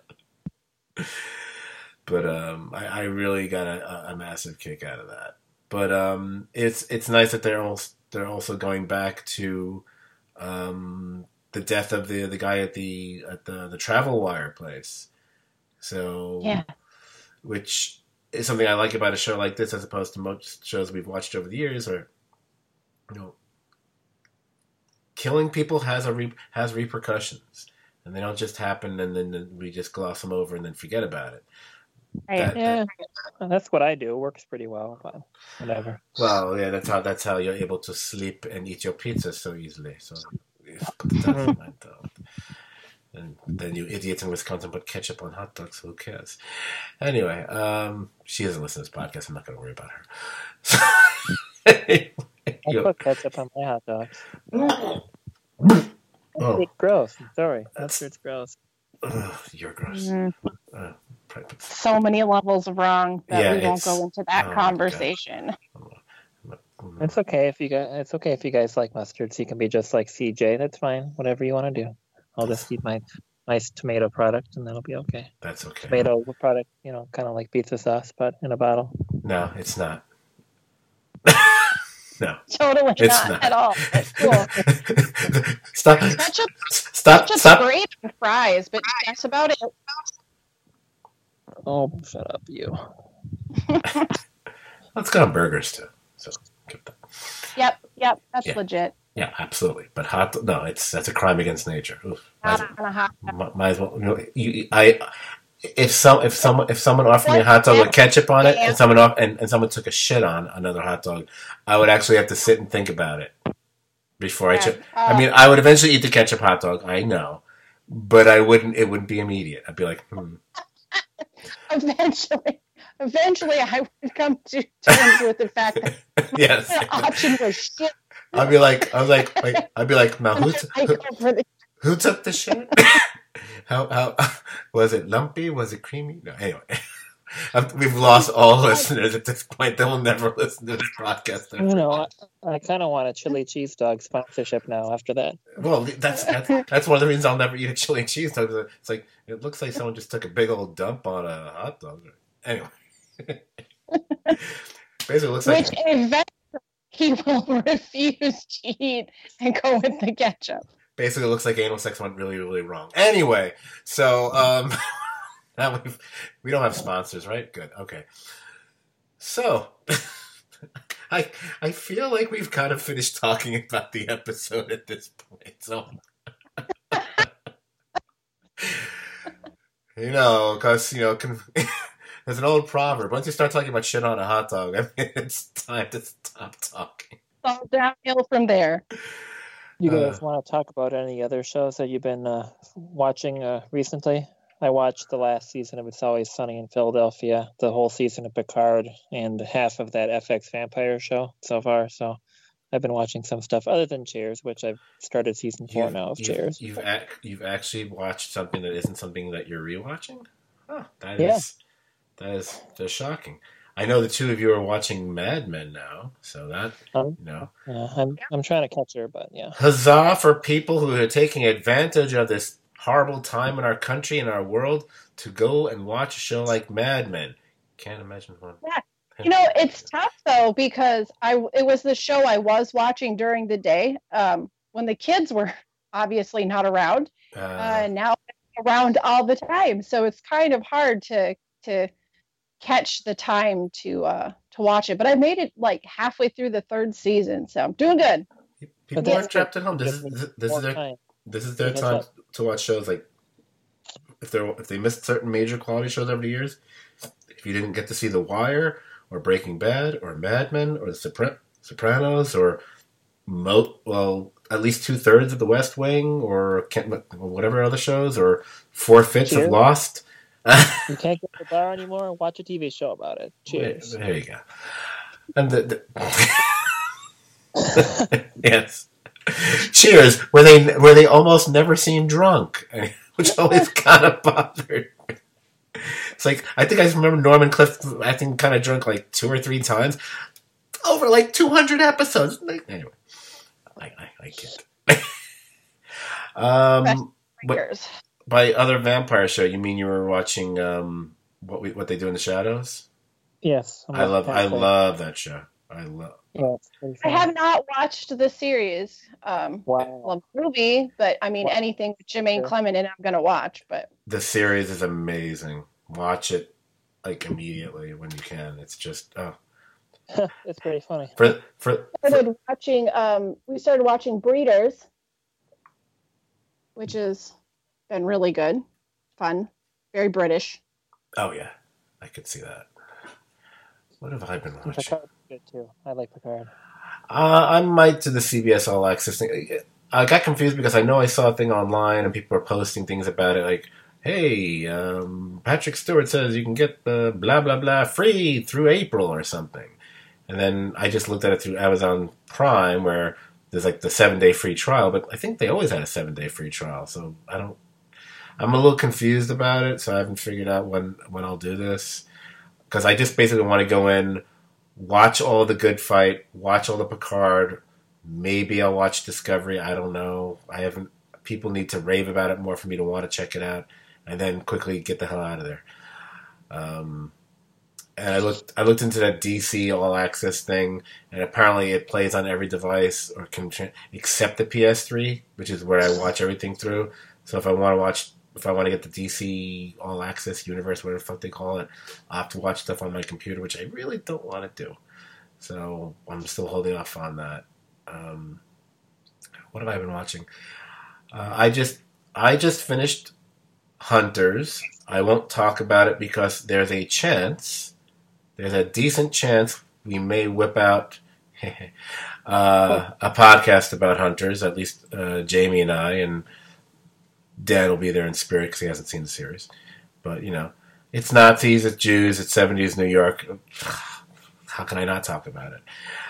um, I, I really got a, a massive kick out of that. But um, it's it's nice that they're also they're also going back to. Um, the death of the the guy at the at the the Travel Wire place. So Yeah. which is something I like about a show like this as opposed to most shows we've watched over the years or you know killing people has a re- has repercussions and they don't just happen and then we just gloss them over and then forget about it. Right. That- Yeah, well, that's what I do. It works pretty well, but whatever. Well, yeah, that's how that's how you're able to sleep and eat your pizza so easily. So you put the stuff in my thought. And then you idiots in Wisconsin put ketchup on hot dogs, so who cares? Anyway, um, she doesn't listen to this podcast. I'm not going to worry about her. So, anyway, I you- put ketchup on my hot dogs. oh, It's gross. I'm sorry. Mustard's gross. ugh, you're gross. Mm, Uh, probably put- so many levels of wrong that Yeah, we won't it's- go into that oh my conversation. It's okay if you guys. It's okay if you guys like mustards. You can be just like C J. That's fine. Whatever you want to do. I'll just eat my nice tomato product, and that'll be okay. That's okay. Tomato product, you know, kind of like pizza sauce, but in a bottle. No, it's not. No, Totally it's not, not at all. That's cool. Stop! Ketchup, Stop! ketchup's Stop! great on fries, but that's about it. Oh, shut up, you. Let's go on burgers too. So, give that. Yep, yep, that's Yeah. legit. Yeah, absolutely. But hot, no, it's that's a crime against nature. Oof. Might as Not on a hot well, mi- might as well you know, you, I, if some, if someone, if someone offered me a hot dog with ketchup on it, and someone off, and, and someone took a shit on another hot dog, I would actually have to sit and think about it before I. Yeah. Ch- I mean, I would eventually eat the ketchup hot dog. I know, but I wouldn't. It wouldn't be immediate. I'd be like, hmm. Eventually, eventually, I would come to terms with the fact that Yes. the option was shit. I'd be like, I was like, like I'd be like, now who, t- I who, go for the who took the shit? how how was it lumpy? Was it creamy? No, anyway. I've- We've lost all listeners at this point. They will never listen to this podcast. You know, I, I kind of want a chili cheese dog sponsorship now. After that, Well, that's, that's that's one of the reasons I'll never eat a chili and cheese dog. It's like it looks like someone just took a big old dump on a hot dog. Anyway, basically, it looks like which eventually he will refuse to eat and go with the ketchup. basically it looks like anal sex went really really wrong. Anyway, so um, now we we don't have sponsors, right? Good, okay. So. I I feel like we've kind of finished talking about the episode at this point. So, you know, because you know, con- there's an old proverb: once you start talking about shit on a hot dog, I mean, it's time to stop talking. All downhill from there. you Uh, guys want to talk about any other shows that you've been uh, watching uh, recently? I watched the last season of It's Always Sunny in Philadelphia, the whole season of Picard, and half of that F X Vampire show so far. So I've been watching some stuff other than Cheers, which I've started season four you've, now of you've, Cheers. You've ac- you've actually watched something that isn't something that you're rewatching? Oh, that Yeah. is that is just shocking. I know the two of you are watching Mad Men now, so that Um, you know, Yeah, I'm I'm trying to catch her, but yeah. huzzah for people who are taking advantage of this horrible time in our country and our world to go and watch a show like Mad Men. Can't imagine one. Yeah. You know, it's tough though because I it was the show I was watching during the day um, when the kids were obviously not around, Uh, uh, and now they're around all the time. So it's kind of hard to to catch the time to uh, to watch it. But I made it like halfway through the third season, so I'm doing good. people But are that's trapped at home. This is Give me this, this more is their time. this is their Because time that- to watch shows like if they are if they missed certain major quality shows over the years. If you didn't get to see The Wire or Breaking Bad or Mad Men or The Sopra- Sopranos or mo- well at least two thirds of The West Wing or Kent- whatever other shows or four fifths of Cheers. Lost. You can't go to the bar anymore. Watch a T V show about it. Cheers. There you go. And the, the yes. Cheers, where they where they almost never seem drunk, which always kind of bothered me. It's like I think I remember Norman Cliff acting kind of drunk like two or three times over like two hundred episodes. Anyway, I I, I get. um, what, Years. by other vampire show, you mean you were watching um what we what they do in the shadows? Yes. I'm I love I halfway. love that show. I love. Yeah, it's pretty I fun. have not watched the series. Um, Wow. love the movie, but I mean Wow. anything with Jermaine Sure. Clement in, I'm gonna watch. But The series is amazing. Watch it like immediately when you can. It's just oh It's pretty funny. for for, for started watching. Um, we started watching Breeders, which has been really good, fun, very British. oh yeah, I could see that. What have I been And watching? Picard's good too. I like Picard. Uh, I might to the C B S All Access thing. I got confused because I know I saw a thing online and people are posting things about it like, hey, um, Patrick Stewart says you can get the blah, blah, blah free through April or something. And then I just looked at it through Amazon Prime where there's like the seven day free trial, but I think they always had a seven day free trial. So I don't, I'm a little confused about it. So I haven't figured out when, when I'll do this. Because I just basically want to go in, watch all the Good Fight, watch all the Picard. Maybe I'll watch Discovery. I don't know. I haven't. People need to rave about it more for me to want to check it out, and then quickly get the hell out of there. Um, and I looked. I looked into that D C All Access thing, and apparently it plays on every device or can except the P S three, which is where I watch everything through. So if I want to watch. If I want to get the D C All Access universe, whatever the fuck they call it, I have to watch stuff on my computer, which I really don't want to do. So I'm still holding off on that. Um, what have I been watching? Uh, I just I just finished Hunters. I won't talk about it because there's a chance, there's a decent chance we may whip out uh, a podcast about Hunters. At least uh, Jamie and I and. Dan will be there in spirit because he hasn't seen the series. But, you know, it's Nazis, it's Jews, it's seventies New York. How can I not talk about it?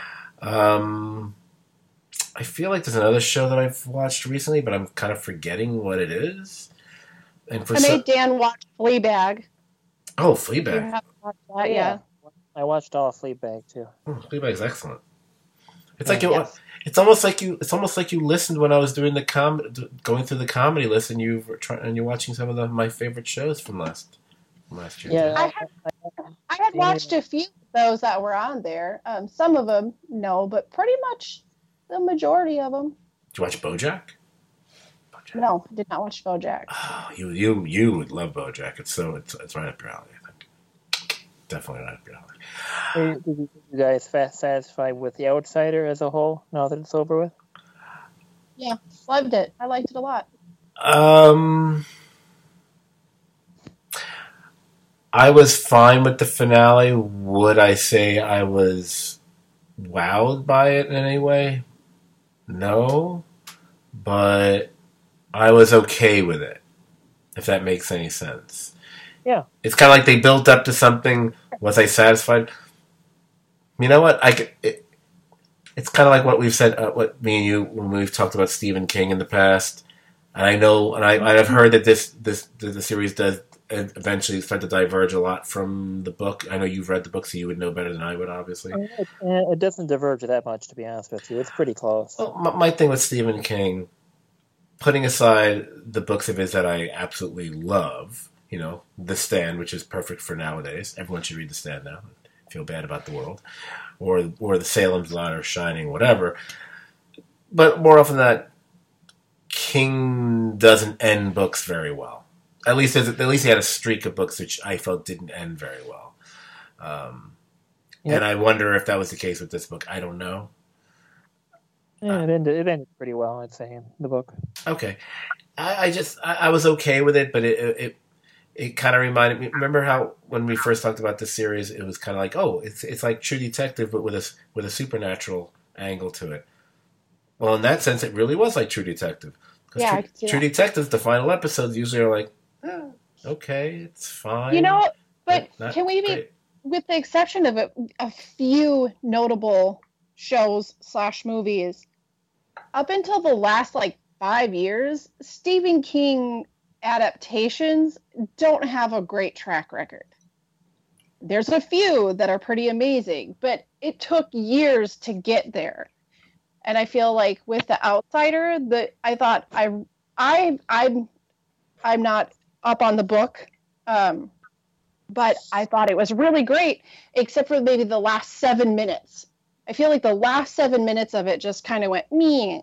Um, I feel like there's another show that I've watched recently, but I'm kind of forgetting what it is. And for I some, made Dan watch Fleabag. oh, You Fleabag. haven't watched that, yeah. I watched all of Fleabag too. Oh, Fleabag's excellent. It's Yeah. like you, Yes. it's almost like you, it's almost like you listened when I was doing the com, going through the comedy list, and you were trying, and you're watching some of the, my favorite shows from last, from last year. Yeah, I had, I had watched a few of those that were on there. Um, some of them, no, but pretty much the majority of them. Did you watch BoJack? BoJack. No, I did not watch BoJack. Oh, you you you would love BoJack. It's so it's it's right up your alley. I think definitely right up your alley. Are you, did you guys fast satisfied with The Outsider as a whole now that it's over with? Yeah, loved it. I liked it a lot. Um, I was fine with the finale. Would I say I was wowed by it in any way? No, but I was okay with it. if that makes any sense. Yeah. It's kind of like they built up to something. Was I satisfied? You know what? I could, it, it's kind of like what we've said, uh, what me and you, when we've talked about Stephen King in the past. And I know, and I, I've heard that this, this the, the series does eventually start to diverge a lot from the book. I know you've read the book, so you would know better than I would, obviously. It, it doesn't diverge that much, to be honest with you. It's pretty close. Well, my, my thing with Stephen King, putting aside the books of his that I absolutely love, you know, The Stand, which is perfect for nowadays. Everyone should read The Stand now. Feel bad about the world. Or or The Salem's Lot or Shining, whatever. But more often than that, King doesn't end books very well. At least at least he had a streak of books which I felt didn't end very well. Um, yep. And I wonder if that was the case with this book. I don't know. Yeah, it ended, it ended pretty well, I'd say, in the book. Okay. I, I just, I, I was okay with it, but it it, it kind of reminded me, remember how when we first talked about this series, it was kind of like, oh, it's it's like True Detective, but with a, with a supernatural angle to it. Well, in that sense, it really was like True Detective. Yeah, True, True Detective, the final episodes usually are like, oh, okay, it's fine. You know, but Not can we be, great. with the exception of a, a few notable shows slash movies, up until the last like five years, Stephen King adaptations don't have a great track record. There's a few that are pretty amazing, but it took years to get there. And I feel like with The Outsider, the I thought I I I'm I'm not up on the book, um, but I thought it was really great, except for maybe the last seven minutes. I feel like the last seven minutes of it just kind of went me.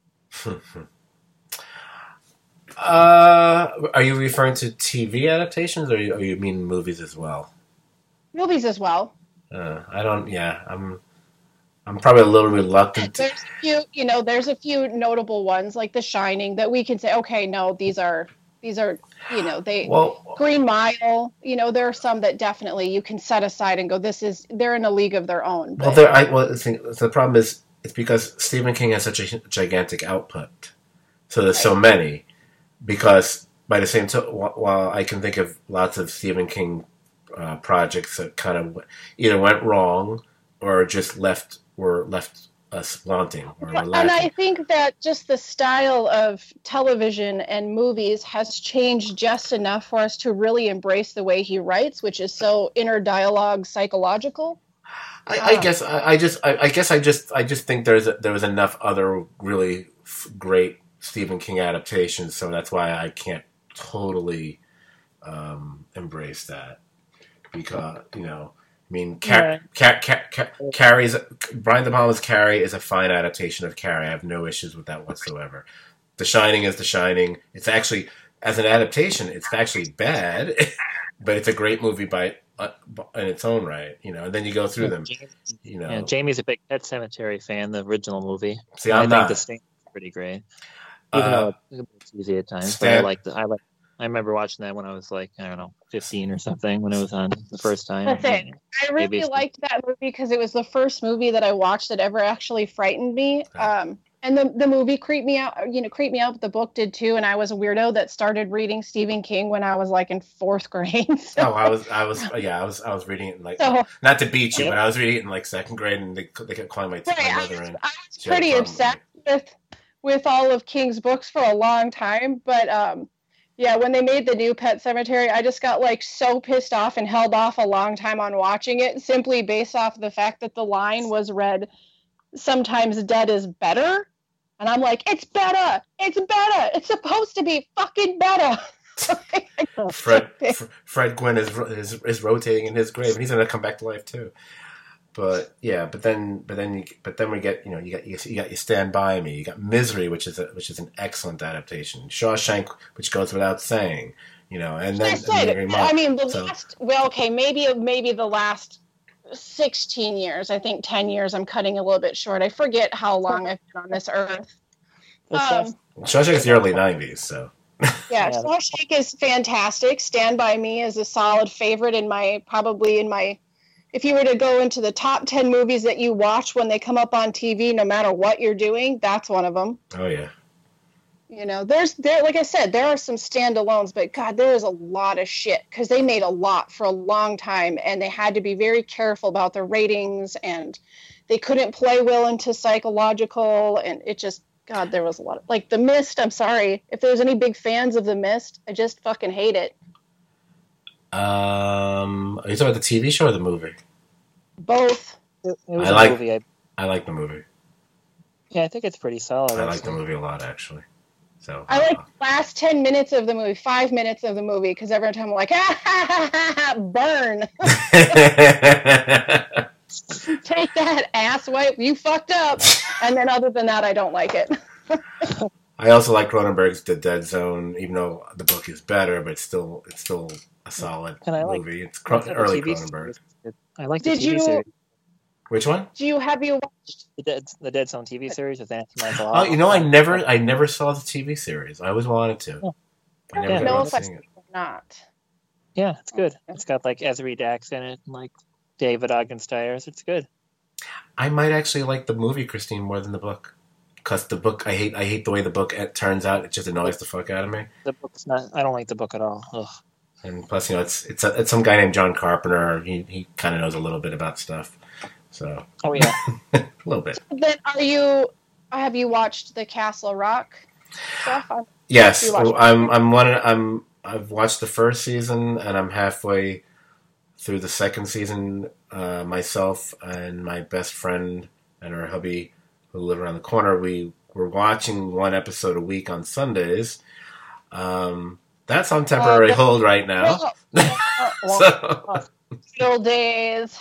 uh, are you referring to T V adaptations, or you, or you mean movies as well? Movies as well. Uh, I don't. Yeah, I'm. I'm probably a little reluctant. There's a few, you know, there's a few notable ones like The Shining that we can say, okay, no, these are, these are, you know, they, well, Green Mile, you know, there are some that definitely you can set aside and go, this is, they're in a league of their own. But, well, there. I well, the, the problem is, it's because Stephen King has such a gigantic output, so there's right. so many. Because by the same time, while I can think of lots of Stephen King uh, projects that kind of either went wrong or just left. were left us wanting. Or and I think that just the style of television and movies has changed just enough for us to really embrace the way he writes, which is so inner dialogue psychological. I, I guess I, I just I, I guess I just I just think there's a, there was enough other really f- great Stephen King adaptations, so that's why I can't totally um, embrace that because you know. I mean, Car- yeah. Car- Car- Car- Carrie's Brian De Palma's Carrie is a fine adaptation of Carrie. I have no issues with that whatsoever. The Shining is The Shining. It's actually, as an adaptation, it's actually bad, but it's a great movie by uh, in its own right. You know, and then you go through them. You know, yeah, Jamie's a big Pet Sematary fan. The original movie. See, I'm I not. think The Stand is pretty great, even uh, though it's easy at times. Stand- but I like the I like. I remember watching that when I was like, I don't know, fifteen or something when it was on the first time. That's it. I really Maybe liked that movie because it was the first movie that I watched that ever actually frightened me. Um, and the the movie creeped me out, you know, creeped me out, but the book did too. And I was a weirdo that started reading Stephen King when I was like in fourth grade. So. Oh, I was, I was, yeah, I was, I was reading it in like, so, not to beat you, but I was reading it in like second grade, and they, they kept calling my, right, my I mother was, in. I was pretty obsessed with with all of King's books for a long time, but um. Yeah, when they made the new Pet Sematary, I just got like so pissed off and held off a long time on watching it, simply based off the fact that the line was read, "Sometimes dead is better," and I'm like, "It's better, it's better, it's supposed to be fucking better." Fred F- Fred Gwynn is, is is rotating in his grave, and he's gonna come back to life too. But yeah, but then, but then, you, but then we get, you know, you got you, you got you Stand By Me, you got Misery, which is a, which is an excellent adaptation. Shawshank, which goes without saying, you know, and then. I, and then I mean, the so. last, well, okay, maybe maybe the last sixteen years. I think ten years. I'm cutting a little bit short. I forget how long I've been on this earth. Um, Shawshank is the early nineties, so. Yeah, Shawshank is fantastic. Stand By Me is a solid favorite in my probably in my. If you were to go into the top ten movies that you watch when they come up on T V, no matter what you're doing, that's one of them. Oh, yeah. You know, there's there like I said, there are some standalones, but God, there is a lot of shit because they made a lot for a long time, and they had to be very careful about their ratings, and they couldn't play well into psychological, and it just God, there was a lot of like The Mist. I'm sorry if there's any big fans of The Mist, I just fucking hate it. Um, are you talking about the T V show or the movie? Both. It, it was I a like- movie. I, I like the movie. yeah, I think it's pretty solid. I like the actually. movie a lot, actually. So I like the last ten minutes of the movie, five minutes of the movie, because every time I'm like, ah, ha, ha, ha, ha, burn. Take that, asswipe. You fucked up. And then other than that, I don't like it. I also like Cronenberg's The Dead Zone, even though the book is better, but it's still it's still a solid And I like- movie. It's I Cron- like the early T V Cronenberg. series. I like the Did T V you- series. Which one? Do you have you watched? The Dead, the Dead Zone T V series with Anthony Michael Oh, Hall. you know, I never I never saw the T V series. I always wanted to. Oh. I never Yeah. got No, around if to I seeing it. or not. Yeah, it's good. It's got like Ezri Dax in it, and like David Ogden Stiers. It's good. I might actually like the movie, Christine, more than the book. Because the book, I hate I hate the way the book it turns out. It just annoys the fuck out of me. The book's not. I don't like the book at all. Ugh. And plus, you know, it's it's, a, it's some guy named John Carpenter. He he kind of knows a little bit about stuff. So Oh yeah. a little bit. Then are you? Have you watched the Castle Rock stuff? I'm- Yes, You watched- I'm. I'm one. I'm. I've watched the first season, and I'm halfway through the second season. Uh, myself and my best friend and her hubby, who live around the corner, we were watching one episode a week on Sundays. Um, that's on temporary Uh, hold right now. Well, So, still days.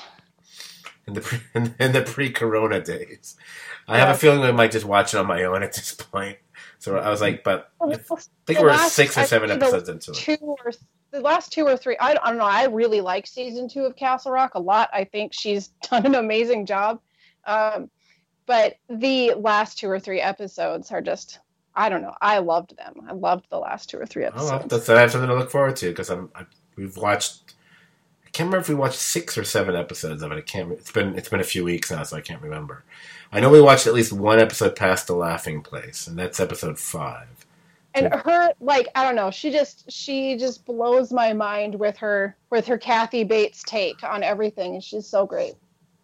in the pre, in, in the pre-corona days, I have Yeah. a feeling I might just watch it on my own at this point. So I was like, but I think The we're last- six or I seven think the episodes into it. Two or the last two or three. I, I don't know. I really like season two of Castle Rock a lot. I think she's done an amazing job. Um, but the last two or three episodes are just. I don't know. I loved them. I loved the last two or three Oh, episodes. well, that's I have something to look forward to because I'm I, we've watched. I can't remember if we watched six or seven episodes of it. I can't. It's been it's been a few weeks now, so I can't remember. I know we watched at least one episode past the laughing place, and that's episode five. And her, like, I don't know, she just she just blows my mind with her with her Kathy Bates take on everything, and she's so great.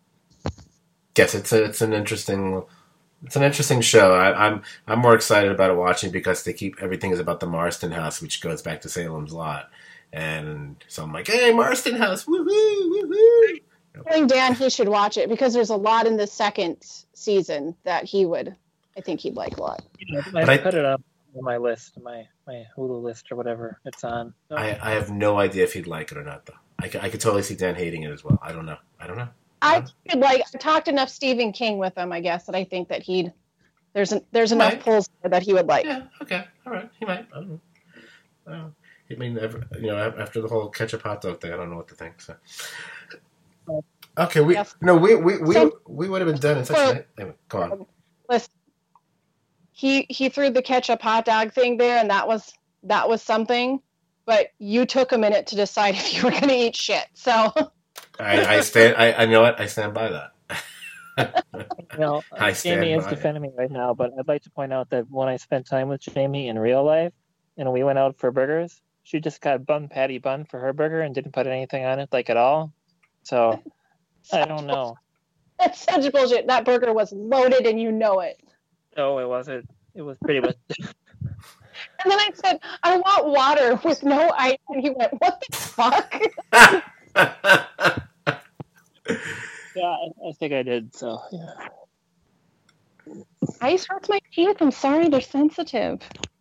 Yes, it's a, it's an interesting it's an interesting show. I, I'm I'm more excited about it watching because they keep everything is about the Marston House, which goes back to Salem's Lot, and so I'm like, hey, Marston House, woohoo, woohoo! Telling Dan he should watch it because there's a lot in the second season that he would, I think he'd like a lot. I But I- put it up on my list, my my Hulu list or whatever it's on. So, I, I have no idea if he'd like it or not, though. I, c- I could totally see Dan hating it as well. I don't know. I don't know. I could like I talked enough Stephen King with him, I guess, that I think that he'd there's an, there's enough Right. pulls there that he would like. Yeah. Okay. All right. He might. I don't know. I don't know. I mean, ever, you know, after the whole ketchup hot dog thing, I don't know what to think. So. Okay. We Yes. no. We we we, So- we would have been done in such So- a. Anyway, go on. Listen, he he threw the ketchup hot dog thing there, and that was that was something. But you took a minute to decide if you were going to eat shit. So I, I stand. I, I know what I stand by that. you know, I stand Jamie is by it. defending me right now, but I'd like to point out that when I spent time with Jamie in real life, and we went out for burgers, she just got bun patty bun for her burger and didn't put anything on it, like at all. So I don't know. that's such bullshit. That burger was loaded, and you know it. No, it wasn't. It was pretty much. And then I said, I want water with no ice. And he went, what the fuck? Yeah, I, I think I did. So yeah. Ice hurts my teeth. I'm sorry, they're sensitive.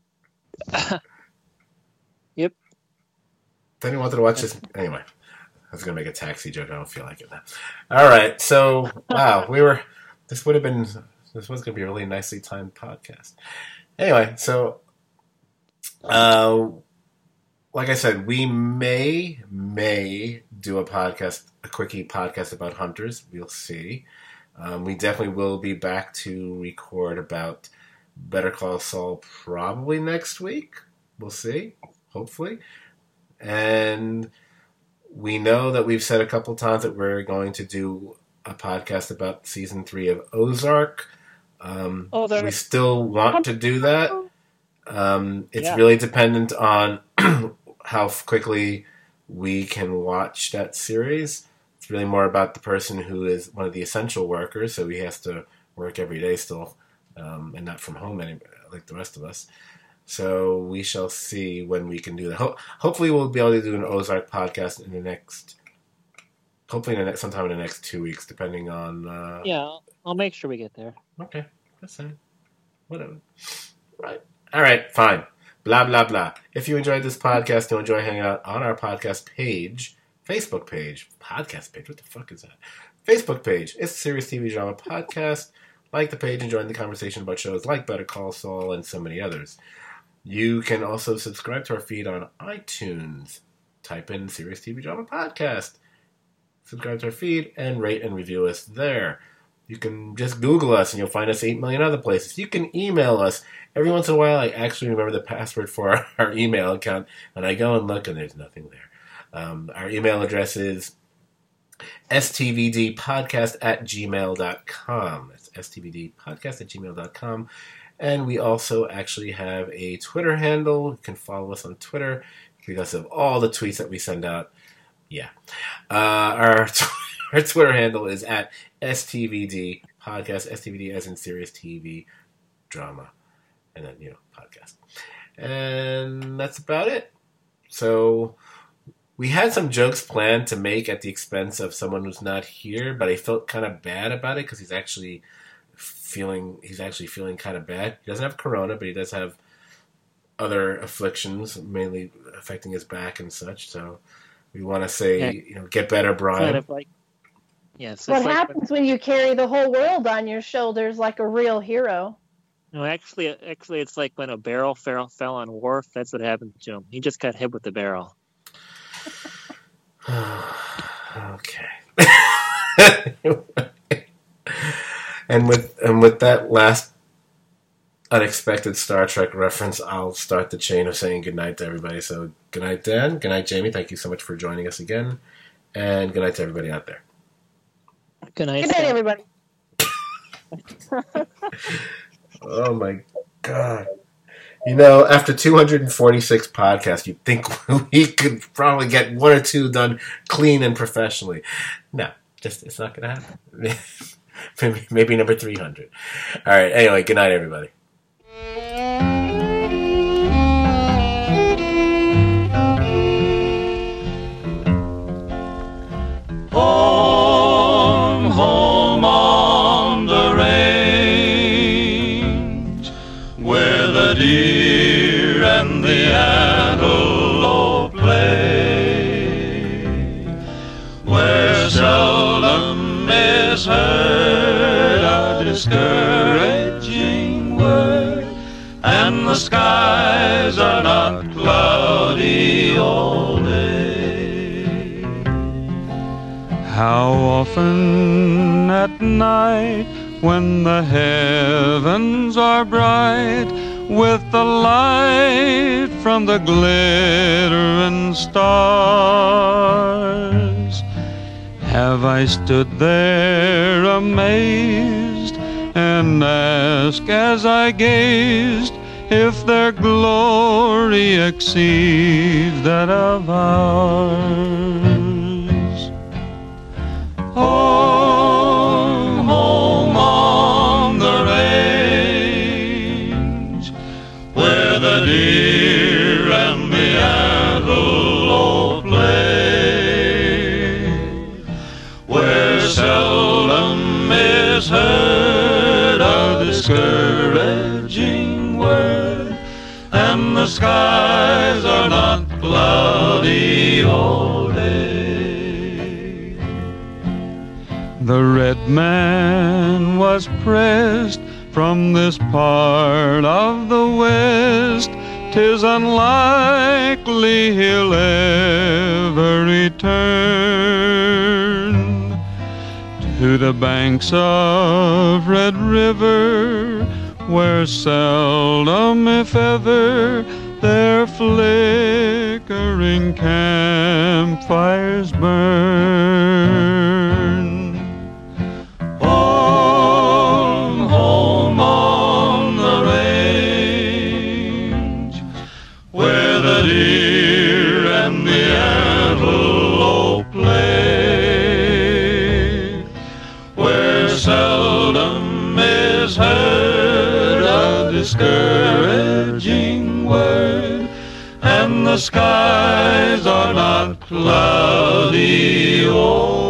Yep. Then he wanted to watch this anyway. I was gonna make a taxi joke. I don't feel like it now. All right. So wow, we were. This would have been. This was gonna be a really nicely timed podcast. Anyway, so. Uh, like I said, we may may do a podcast, a quickie podcast about hunters. We'll see. Um, we definitely will be back to record about Better Call Saul probably next week. We'll see. Hopefully, and we know that we've said a couple times that we're going to do a podcast about season three of Ozark. Um, Oh, there- we still want to do that. Um, it's Yeah. really dependent on how quickly we can watch that series. It's really more about the person who is one of the essential workers, so he has to work every day still, um, and not from home any, like the rest of us. So we shall see when we can do that. Ho- hopefully we'll be able to do an Ozark podcast in the next, hopefully in the next, sometime in the next two weeks, depending on... Uh... Yeah, I'll, I'll make sure we get there. Okay, that's fine. Whatever. Right. All right, fine. Blah, blah, blah. If you enjoyed this podcast, you'll enjoy hanging out on our podcast page, Facebook page, podcast page, what the fuck is that? Facebook page. It's a Serious T V Drama Podcast. Like the page and join the conversation about shows like Better Call Saul and so many others. You can also subscribe to our feed on iTunes. Type in Serious T V Drama Podcast. Subscribe to our feed and rate and review us there. You can just Google us and you'll find us eight million other places. You can email us. Every once in a while, I actually remember the password for our, our email account, and I go and look, and there's nothing there. Um, our email address is s t v d podcast at gmail dot com. That's s t v d podcast at gmail dot com. And we also actually have a Twitter handle. You can follow us on Twitter because of all the tweets that we send out. Yeah. Uh, our, our Twitter handle is at S T V D podcast, S T V D as in Serious T V Drama. And then, you know, podcast. And that's about it. So we had some jokes planned to make at the expense of someone who's not here, but I felt kind of bad about it because he's actually feeling he's actually feeling kind of bad. He doesn't have corona, but he does have other afflictions, mainly affecting his back and such. So we want to say, Yeah. you know, get better, Brian. Kind of like, yes. What it's like happens when you carry the whole world on your shoulders like a real hero? No, actually, actually, it's like when a barrel fell, fell on Worf. That's what happened to him. He just got hit with the barrel. Okay. and with and with that last unexpected Star Trek reference, I'll start the chain of saying goodnight to everybody. So good night, Dan. Good night, Jamie. Thank you so much for joining us again. And good night to everybody out there. Good night, Good night, everybody. Oh my God. You know, after two hundred forty-six podcasts, you'd think we could probably get one or two done clean and professionally. No, just it's not going to happen. maybe, maybe number three hundred. All right. Anyway, good night, everybody. Home, home on the range, where the deer and the antelope play, where seldom is heard a discouraging word, and the skies are not cloudy all day. How often at night, when the heavens are bright with the light from the glittering stars, have I stood there amazed and asked as I gazed if their glory exceeds that of ours. Home, home on the range, where the deer and the antelope play, where seldom is heard a discouraging word, and the skies are not cloudy all day. The red man was pressed from this part of the West. 'Tis unlikely he'll ever return to the banks of Red River, where seldom, if ever, their flickering campfires burn. Home, home on the range, discouraging word, and the skies are not cloudy. Oh,